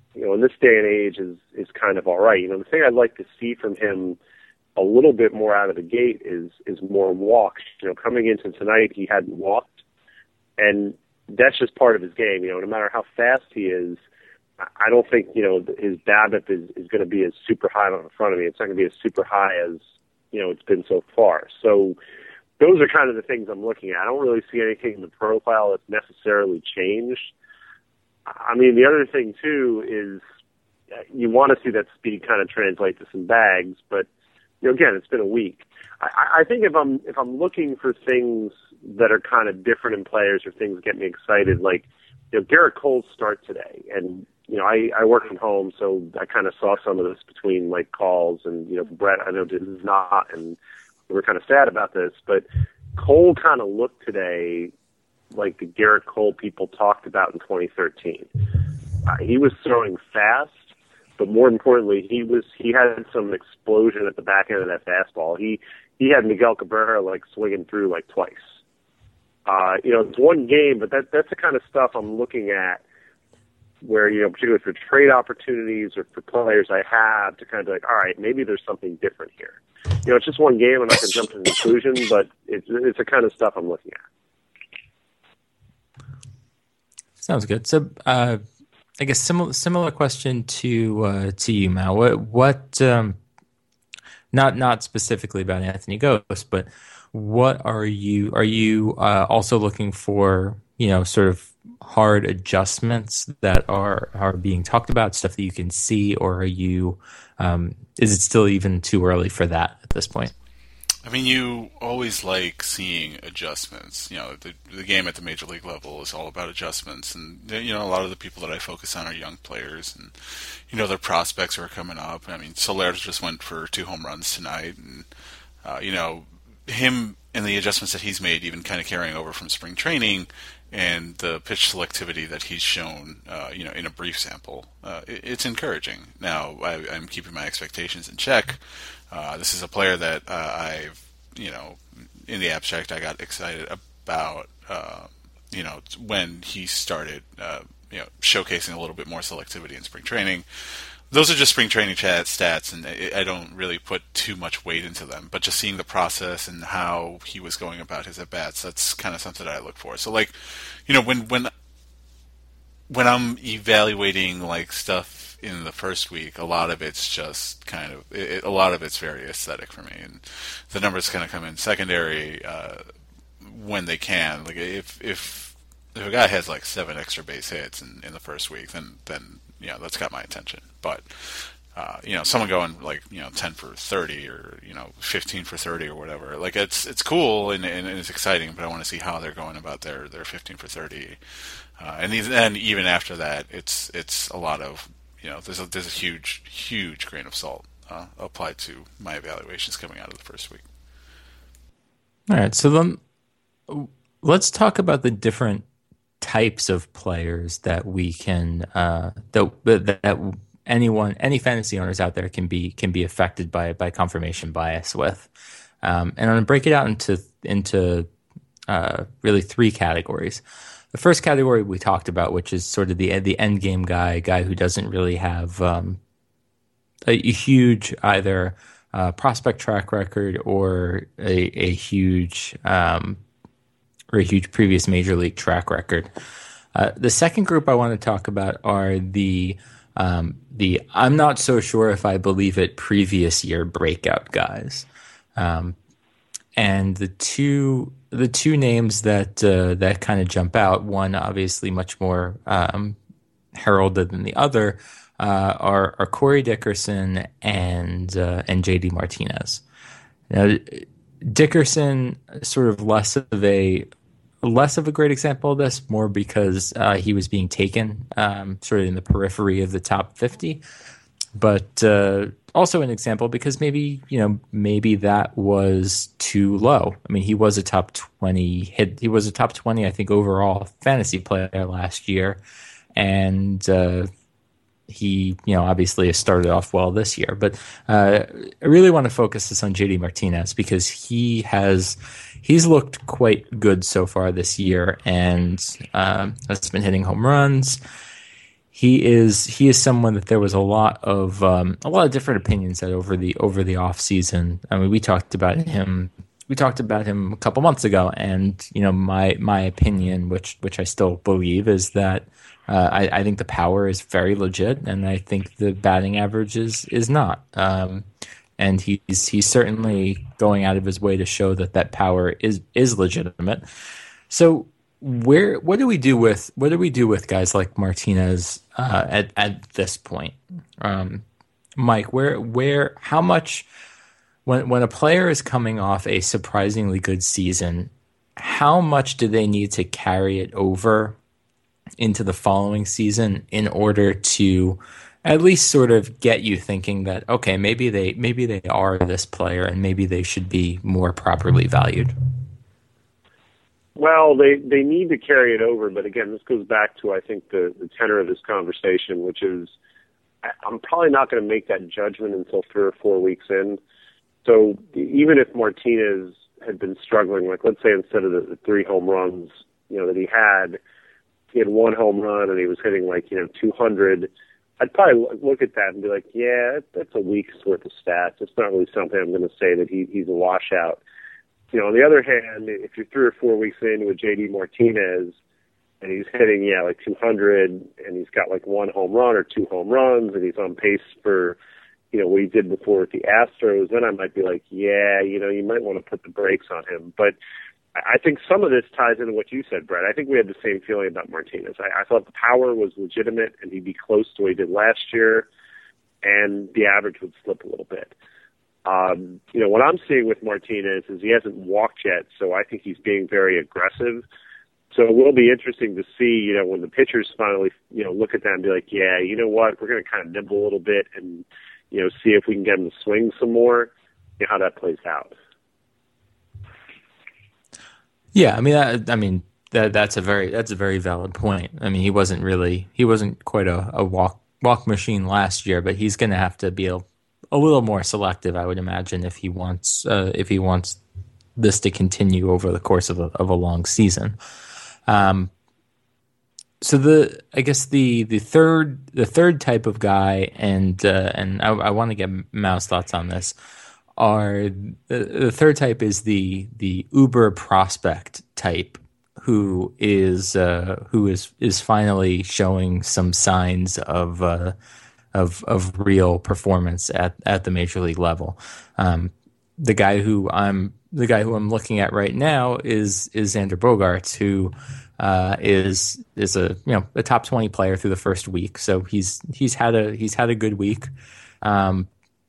you know, in this day and age is is kind of all right. You know, the thing I'd like to see from him a little bit more out of the gate is is more walks. You know, coming into tonight, he hadn't walked, and that's just part of his game. You know, no matter how fast he is, I don't think, you know, his BABIP is, is going to be as super high on the front of me. It's not going to be as super high as, you know, it's been so far. So those are kind of the things I'm looking at. I don't really see anything in the profile that's necessarily changed. I mean, the other thing, too, is you want to see that speed kind of translate to some bags, but, you know, again, it's been a week. I, I think if I'm if I'm looking for things that are kind of different in players or things that get me excited, like, you know, Garrett Cole's start today, and, you know, I, I work from home, so I kind of saw some of this between, like, calls, and, you know, Brett, I know this is not, and we were kind of sad about this, but Cole kind of looked today like the Garrett Cole people talked about in twenty thirteen. Uh, he was throwing fast, but more importantly, he was he had some explosion at the back end of that fastball. He he had Miguel Cabrera like swinging through like twice. Uh, you know, it's one game, but that that's the kind of stuff I'm looking at, where, you know, particularly for trade opportunities or for players I have, to kind of be like, all right, maybe there's something different here. You know, it's just one game, and I can jump to the conclusion, but it's it's the kind of stuff I'm looking at. Sounds good. So, uh, I guess similar similar question to uh, to you, Mal. What what um, not not specifically about Anthony Ghost, but what are you are you uh, also looking for? You know, sort of hard adjustments that are are being talked about, stuff that you can see, or are you? Um, is it still even too early for that at this point? I mean, you always like seeing adjustments. You know, the the game at the major league level is all about adjustments, and you know, a lot of the people that I focus on are young players, and you know, their prospects are coming up. I mean, Soler just went for two home runs tonight, and uh, you know, him and the adjustments that he's made, even kind of carrying over from spring training, and the pitch selectivity that he's shown, uh, you know, in a brief sample, uh, it, it's encouraging. Now, I, I'm keeping my expectations in check. Uh, this is a player that uh, I've, you know, in the abstract, I got excited about, uh, you know, when he started, uh, you know, showcasing a little bit more selectivity in spring training. Those are just spring training chat stats, and I don't really put too much weight into them. But just seeing the process and how he was going about his at bats, that's kind of something that I look for. So, like, you know, when when when I'm evaluating like stuff in the first week, a lot of it's just kind of it, a lot of it's very aesthetic for me, and the numbers kind of come in secondary uh, when they can. Like if if if a guy has like seven extra base hits in, in the first week, then then you know, that's got my attention. But, uh, you know, someone going like, you know, ten for thirty or, you know, fifteen for thirty or whatever, like it's it's cool and, and it's exciting, but I want to see how they're going about their, their fifteen for thirty. Uh, and then even after that, it's it's a lot of, you know, there's a, there's a huge, huge grain of salt uh, applied to my evaluations coming out of the first week. All right. So then let's talk about the different types of players that we can uh, that that anyone any fantasy owners out there can be can be affected by by confirmation bias with, um, and I'm going to break it out into into uh, really three categories. The first category we talked about, which is sort of the the end game guy, guy who doesn't really have um, a, a huge either uh, prospect track record or a, a huge um, or a huge previous major league track record. Uh, the second group I want to talk about are the um, the I'm not so sure if I believe it previous year breakout guys, um, and the two the two names that uh, that kind of jump out. One obviously much more um, heralded than the other uh, are are Corey Dickerson and uh, and J D Martinez. Now, Dickerson sort of less of a less of a great example of this, more because uh, he was being taken um, sort of in the periphery of the top fifty, but uh, also an example because maybe, you know, maybe that was too low. I mean, he was a top twenty hit. He was a top twenty, I think, overall fantasy player last year, and uh, he, you know, obviously has started off well this year. But uh, I really want to focus this on J D Martinez because he has. He's looked quite good so far this year and um, has been hitting home runs. he is he is someone that there was a lot of um, a lot of different opinions that over the over the off season. I mean, we talked about him. We talked about him a couple months ago, and you know, my my opinion, which which I still believe, is that uh, I, I think the power is very legit, and I think the batting average is is not. Um, and he's he's certainly going out of his way to show that that power is is legitimate. So where what do we do with what do we do with guys like Martinez uh, at at this point, um, Mike? Where where how much when when a player is coming off a surprisingly good season, how much do they need to carry it over into the following season in order to at least sort of get you thinking that, okay, maybe they maybe they are this player and maybe they should be more properly valued? Well, they, they need to carry it over, but again, this goes back to, I think, the, the tenor of this conversation, which is I'm probably not going to make that judgment until three or four weeks in. So even if Martinez had been struggling, like let's say instead of the, the three home runs, you know, that he had, he had one home run and he was hitting like, you know, two hundred, I'd probably look at that and be like, yeah, that's a week's worth of stats. It's not really something I'm going to say that he, he's a washout. You know, on the other hand, if you're three or four weeks in with J D Martinez and he's hitting, yeah, like two hundred and he's got like one home run or two home runs and he's on pace for, you know, what he did before with the Astros, then I might be like, yeah, you know, you might want to put the brakes on him. But I think some of this ties into what you said, Brett. I think we had the same feeling about Martinez. I, I thought the power was legitimate and he'd be close to what he did last year, and the average would slip a little bit. Um, you know, what I'm seeing with Martinez is he hasn't walked yet, so I think he's being very aggressive. So it will be interesting to see, you know, when the pitchers finally, you know, look at that and be like, yeah, you know what, we're going to kind of nibble a little bit and, you know, see if we can get him to swing some more, you know, how that plays out. Yeah, I mean, I, I mean that that's a very that's a very valid point. I mean, he wasn't really he wasn't quite a, a walk walk machine last year, but he's going to have to be a, a little more selective, I would imagine, if he wants uh, if he wants this to continue over the course of a of a long season. Um, so the I guess the the third the third type of guy, and uh, and I, I want to get Mao's thoughts on this. Are the, the third type is the the uber prospect type, who is uh, who is is finally showing some signs of uh, of of real performance at, at the major league level. Um, the guy who I'm the guy who I'm looking at right now is is Xander Bogaerts, who uh, is is a you know a top twenty player through the first week. So he's he's had a he's had a good week. Um,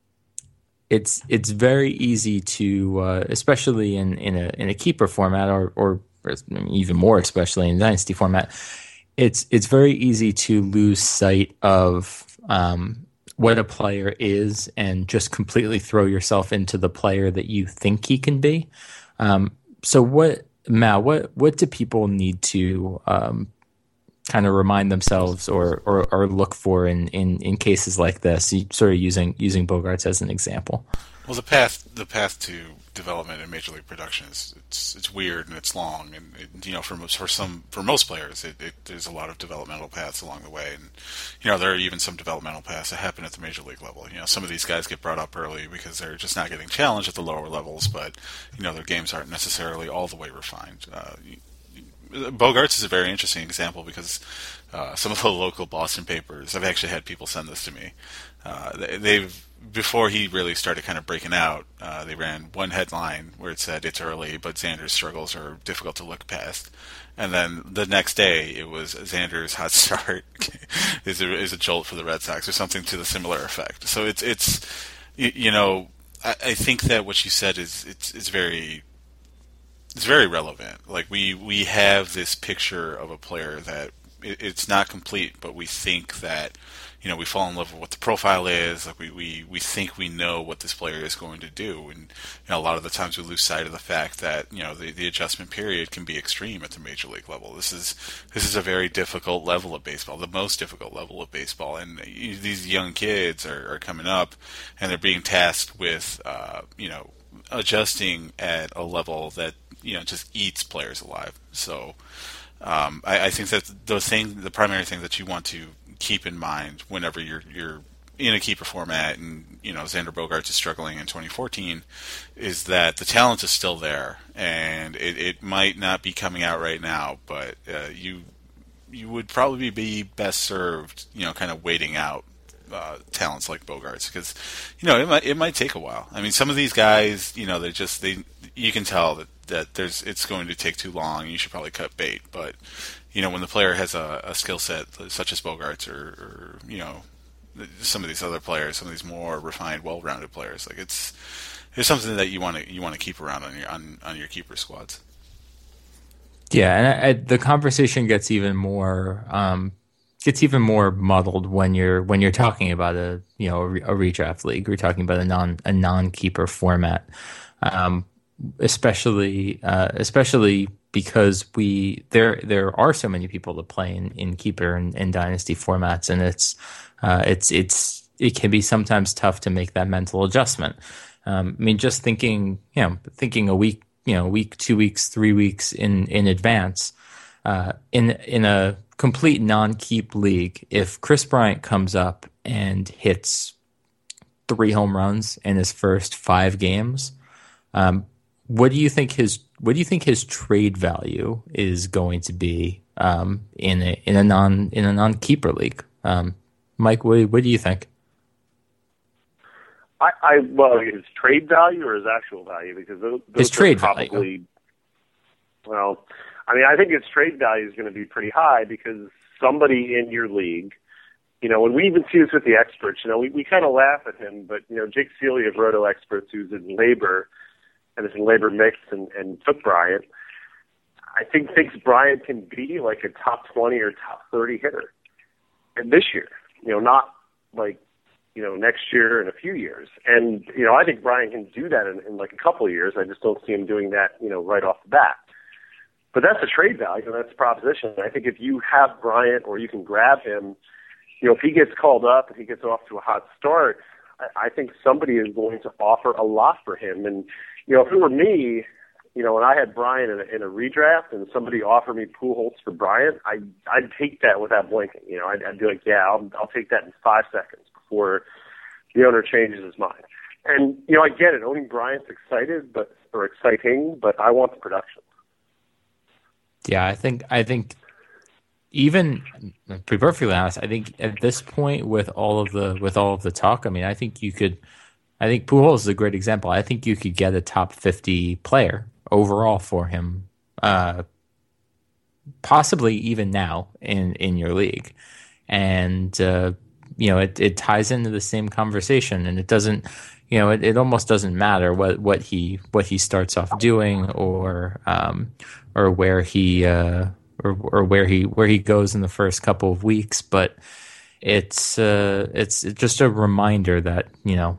It's it's very easy to, uh, especially in, in a in a keeper format, or or even more especially in dynasty format, it's it's very easy to lose sight of um, what a player is and just completely throw yourself into the player that you think he can be. Um, so what, Mao, what what do people need to um, kind of remind themselves or, or, or look for in, in, in cases like this, sort of using using Bogaerts as an example? Well, the path the path to development in major league production is it's it's weird and it's long, and it, you know for most, for some for most players it, it there's a lot of developmental paths along the way, and you know there are even some developmental paths that happen at the major league level. You know, some of these guys get brought up early because they're just not getting challenged at the lower levels, but you know their games aren't necessarily all the way refined. Uh, Bogaerts is a very interesting example because uh, some of the local Boston papers, I've actually had people send this to me. Uh, they, they've before he really started kind of breaking out, uh, they ran one headline where it said it's early, but Xander's struggles are difficult to look past. And then the next day it was Xander's hot start is a, is a jolt for the Red Sox or something to the similar effect. So it's it's you, you know I, I think that what you said is it's it's very. It's very relevant. Like we, we have this picture of a player that it, it's not complete, but we think that, you know, we fall in love with what the profile is. Like we, we, we think we know what this player is going to do, and you know, a lot of the times we lose sight of the fact that you know the, the adjustment period can be extreme at the major league level. This is this is a very difficult level of baseball, the most difficult level of baseball, and these young kids are, are coming up, and they're being tasked with, uh, you know, adjusting at a level that you know just eats players alive. So Um, I, I think that those things, the primary thing that you want to keep in mind whenever you're you're in a keeper format, and you know Xander Bogaerts is struggling in twenty fourteen, is that the talent is still there, and it, it might not be coming out right now, but uh, you you would probably be best served, you know, kind of waiting out uh, talents like Bogaerts, because you know it might it might take a while. I mean, some of these guys, you know, they just they you can tell that. that there's it's going to take too long. You should probably cut bait. But you know, when the player has a, a skill set such as Bogaerts or, or you know some of these other players, some of these more refined, well-rounded players, like it's it's something that you want to you want to keep around on your on, on your keeper squads. Yeah, and I, I, the conversation gets even more um, gets even more muddled when you're when you're talking about a you know a, a redraft league. We're talking about a non a non-keeper format. Um, especially uh, especially because we there there are so many people to play in, in keeper and, and dynasty formats, and it's uh, it's it's it can be sometimes tough to make that mental adjustment. Um, I mean, just thinking you know thinking a week you know week two weeks three weeks in in advance uh, in in a complete non-keep league, if Chris Bryant comes up and hits three home runs in his first five games. Um, What do you think his What do you think his trade value is going to be um, in a in a non in a non keeper league? Um, Mike, what what do you think? I, I well, his trade value or his actual value, because those, those His trade probably, value. Well, I mean, I think his trade value is going to be pretty high because somebody in your league, you know, and we even see this with the experts. You know, we we kind of laugh at him, but you know, Jake Seeley of Roto Experts, who's in labor. And is in labor mix and, and took Bryant, I think thinks Bryant can be like a top twenty or top thirty hitter. And this year, you know, not like, you know, next year and a few years. And, you know, I think Bryant can do that in, in like a couple of years. I just don't see him doing that, you know, right off the bat. But that's a trade value, and that's a proposition. I think if you have Bryant or you can grab him, you know, if he gets called up and he gets off to a hot start, I, I think somebody is going to offer a lot for him. And, you know, if it were me, you know, and I had Bryant in a, in a redraft and somebody offered me Pujols for Bryant, I, I'd take that without blinking. You know, I'd, I'd be like, yeah, I'll, I'll take that in five seconds before the owner changes his mind. And, you know, I get it. Owning Bryant's excited, but or exciting, but I want the production. Yeah, I think I think even to be perfectly honest, I think at this point with all of the with all of the talk, I mean, I think you could. I think Pujols is a great example. I think you could get a top fifty player overall for him, uh, possibly even now in, in your league. And, uh, you know, it, it ties into the same conversation, and it doesn't, you know, it, it almost doesn't matter what, what he what he starts off doing or um, or where he uh, or or where he where he goes in the first couple of weeks. But it's uh, it's just a reminder that, you know,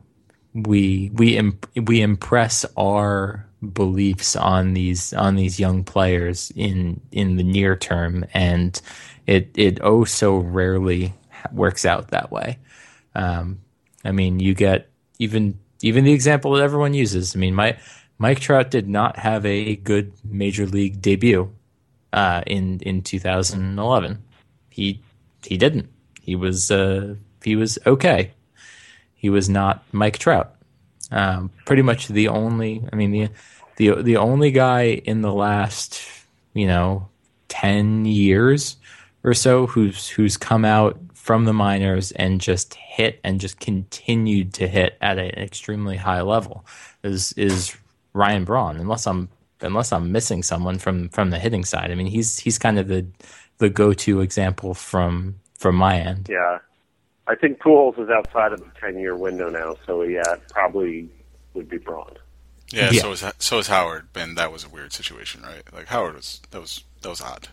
we we imp- we impress our beliefs on these on these young players in in the near term, and it it oh so rarely works out that way. Um, I mean, you get even even the example that everyone uses. I mean, my, Mike Trout did not have a good major league debut uh, in in two thousand eleven. He he didn't. He was uh, he was okay. He was not Mike Trout. Um, pretty much the only, I mean, the, the, the only guy in the last, you know, ten years or so who's, who's come out from the minors and just hit and just continued to hit at an extremely high level is, is Ryan Braun, unless I'm, unless I'm missing someone from, from the hitting side. I mean, he's, he's kind of the, the go-to example from, from my end. Yeah. I think Pujols is outside of the ten-year window now, so yeah, it probably would be Braun. Yeah, Yeah. so is so is Howard, and that was a weird situation, right? Like Howard was that was that was odd.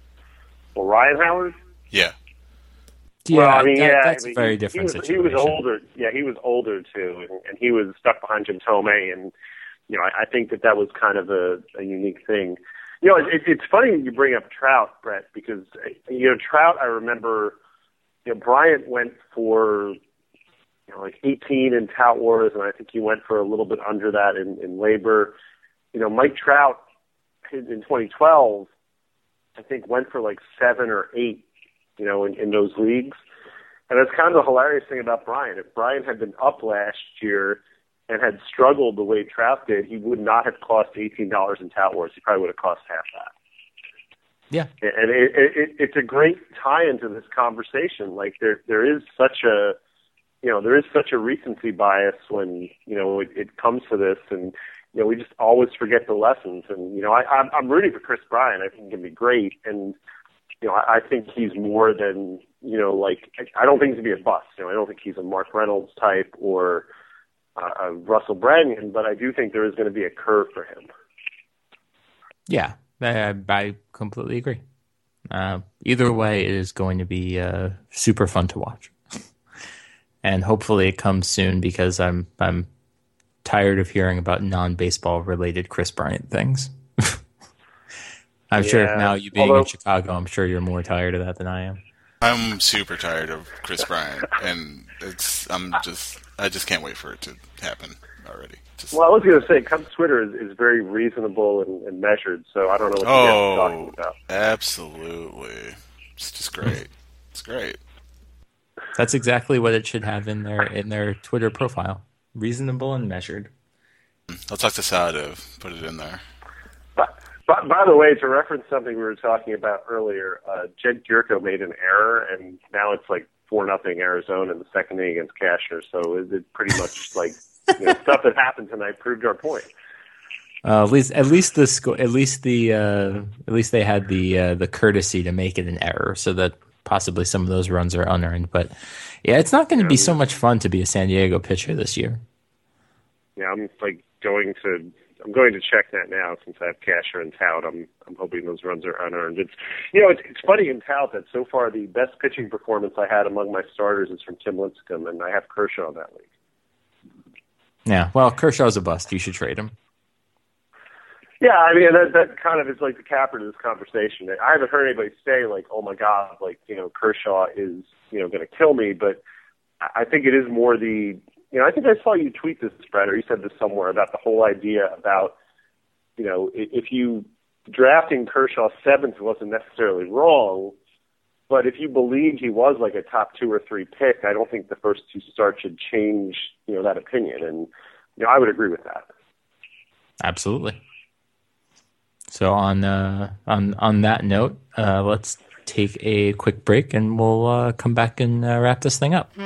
Well, Ryan Howard? Yeah. Yeah, well, I mean, that, yeah, that's I mean, a very he, different he was, situation. He was older. Yeah, he was older too, and, and he was stuck behind Jim Tomei, and you know, I, I think that that was kind of a, a unique thing. You know, it, it's funny you bring up Trout, Brett, because you know Trout. I remember, you know, Bryant went for you know like eighteen in Tout Wars, and I think he went for a little bit under that in, in labor. You know, Mike Trout in, in twenty twelve. I think, went for like seven or eight, you know, in, in those leagues. And that's kind of the hilarious thing about Bryant. If Bryant had been up last year and had struggled the way Trout did, he would not have cost eighteen dollars in Tout Wars. He probably would have cost half that. Yeah. And it, it, it's a great tie into this conversation. Like there, there is such a, you know, there is such a recency bias when, you know, it, it comes to this, and, you know, we just always forget the lessons. And, you know, I, I'm, I'm rooting for Chris Bryant. I think he can be great. And, you know, I, I think he's more than, you know, like, I, I don't think he's going to be a bust. You know, I don't think he's a Mark Reynolds type or uh, a Russell Brandon, but I do think there is going to be a curve for him. Yeah. I, I completely agree. Uh, either way, it is going to be uh, super fun to watch, and hopefully it comes soon because I'm I'm tired of hearing about non-baseball related Chris Bryant things. I'm yeah. sure now you being Although, in Chicago, I'm sure you're more tired of that than I am. I'm super tired of Chris Bryant, and it's I'm just I just can't wait for it to happen already. Just... Well, I was going to say, Cubs Twitter is, is very reasonable and, and measured, so I don't know what oh, you're talking about. Absolutely. It's just great. It's great. That's exactly what it should have in their in their Twitter profile. Reasonable and measured. I'll talk to Sadev, put it in there. But, but, by the way, to reference something we were talking about earlier, uh, Jed Gierko made an error, and now it's like four nothing Arizona in the second inning against Cashner, so it, it pretty much like... You know, stuff that happened tonight proved our point. Uh, at least, at least the sco- at least the uh, at least they had the uh, the courtesy to make it an error, so that possibly some of those runs are unearned. But yeah, it's not going to yeah, be so much fun to be a San Diego pitcher this year. Yeah, I'm like going to I'm going to check that now since I have Casher and Tout. I'm I'm hoping those runs are unearned. It's you know it's it's funny in Tout that so far the best pitching performance I had among my starters is from Tim Lincecum, and I have Kershaw in that league. Yeah, well, Kershaw's a bust. You should trade him. Yeah, I mean, that that kind of is like the capper to this conversation. I haven't heard anybody say, like, oh, my God, like, you know, Kershaw is, you know, going to kill me. But I think it is more the, you know, I think I saw you tweet this, Brett, or you said this somewhere about the whole idea about, you know, if you drafting Kershaw seventh wasn't necessarily wrong, but if you believed he was like a top two or three pick, I don't think the first two starts should change, you know, that opinion. And, you know, I would agree with that. Absolutely. So on uh, on on that note, uh, let's take a quick break, and we'll uh, come back and uh, wrap this thing up.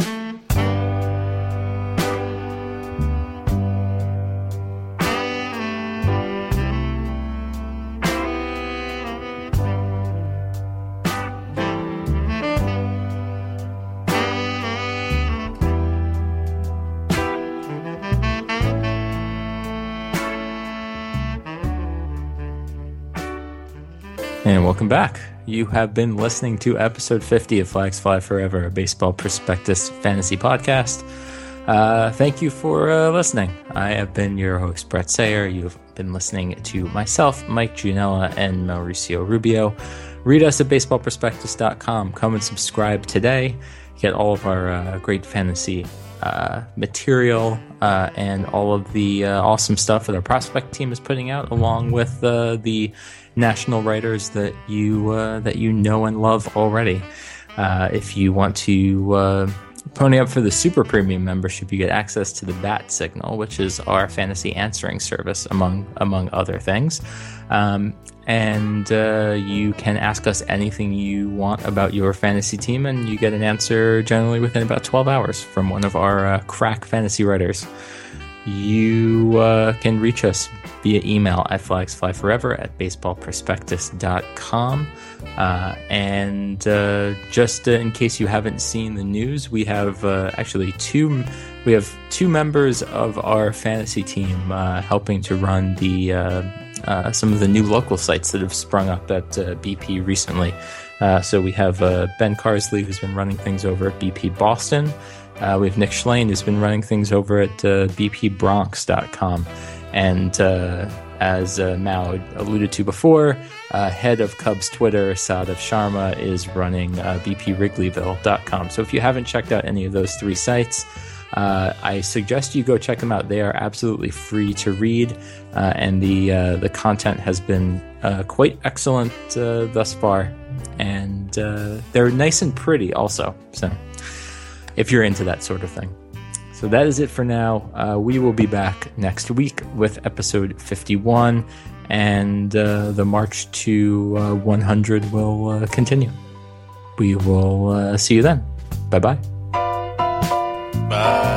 And welcome back. You have been listening to episode fifty of Flags Fly Forever, a baseball prospectus fantasy podcast. Uh, thank you for uh, listening. I have been your host, Brett Sayer. You've been listening to myself, Mike Gianella, and Mauricio Rubio. Read us at baseball prospectus dot com. Come and subscribe today. Get all of our uh, great fantasy uh, material uh, and all of the uh, awesome stuff that our prospect team is putting out, along with uh, the national writers that you uh, that you know and love already. Uh, if you want to uh, pony up for the super premium membership, you get access to the Bat Signal, which is our fantasy answering service, among among other things. Um, and uh, you can ask us anything you want about your fantasy team, and you get an answer generally within about twelve hours from one of our uh, crack fantasy writers. You uh, can reach us via email at flagsflyforever at baseball prospectus dot com. Uh, and uh, just uh, in case you haven't seen the news, we have uh, actually two we have two members of our fantasy team uh, helping to run the uh, uh, some of the new local sites that have sprung up at uh, B P recently. Uh, so we have uh, Ben Carsley, who's been running things over at B P Boston. Uh, we have Nick Schlane, who's been running things over at uh, b p bronx dot com. And uh, as uh, Mao alluded to before, uh, head of Cubs Twitter, Sadev Sharma, is running uh, b p wrigleyville dot com. So if you haven't checked out any of those three sites, Uh, I suggest you go check them out. They are absolutely free to read, uh, and the uh, the content has been uh, quite excellent uh, thus far, and uh, they're nice and pretty also. So, if you're into that sort of thing. So that is it for now. Uh, we will be back next week with episode fifty-one, and uh, the march to uh, one hundred will uh, continue. We will uh, see you then. Bye-bye. Bye.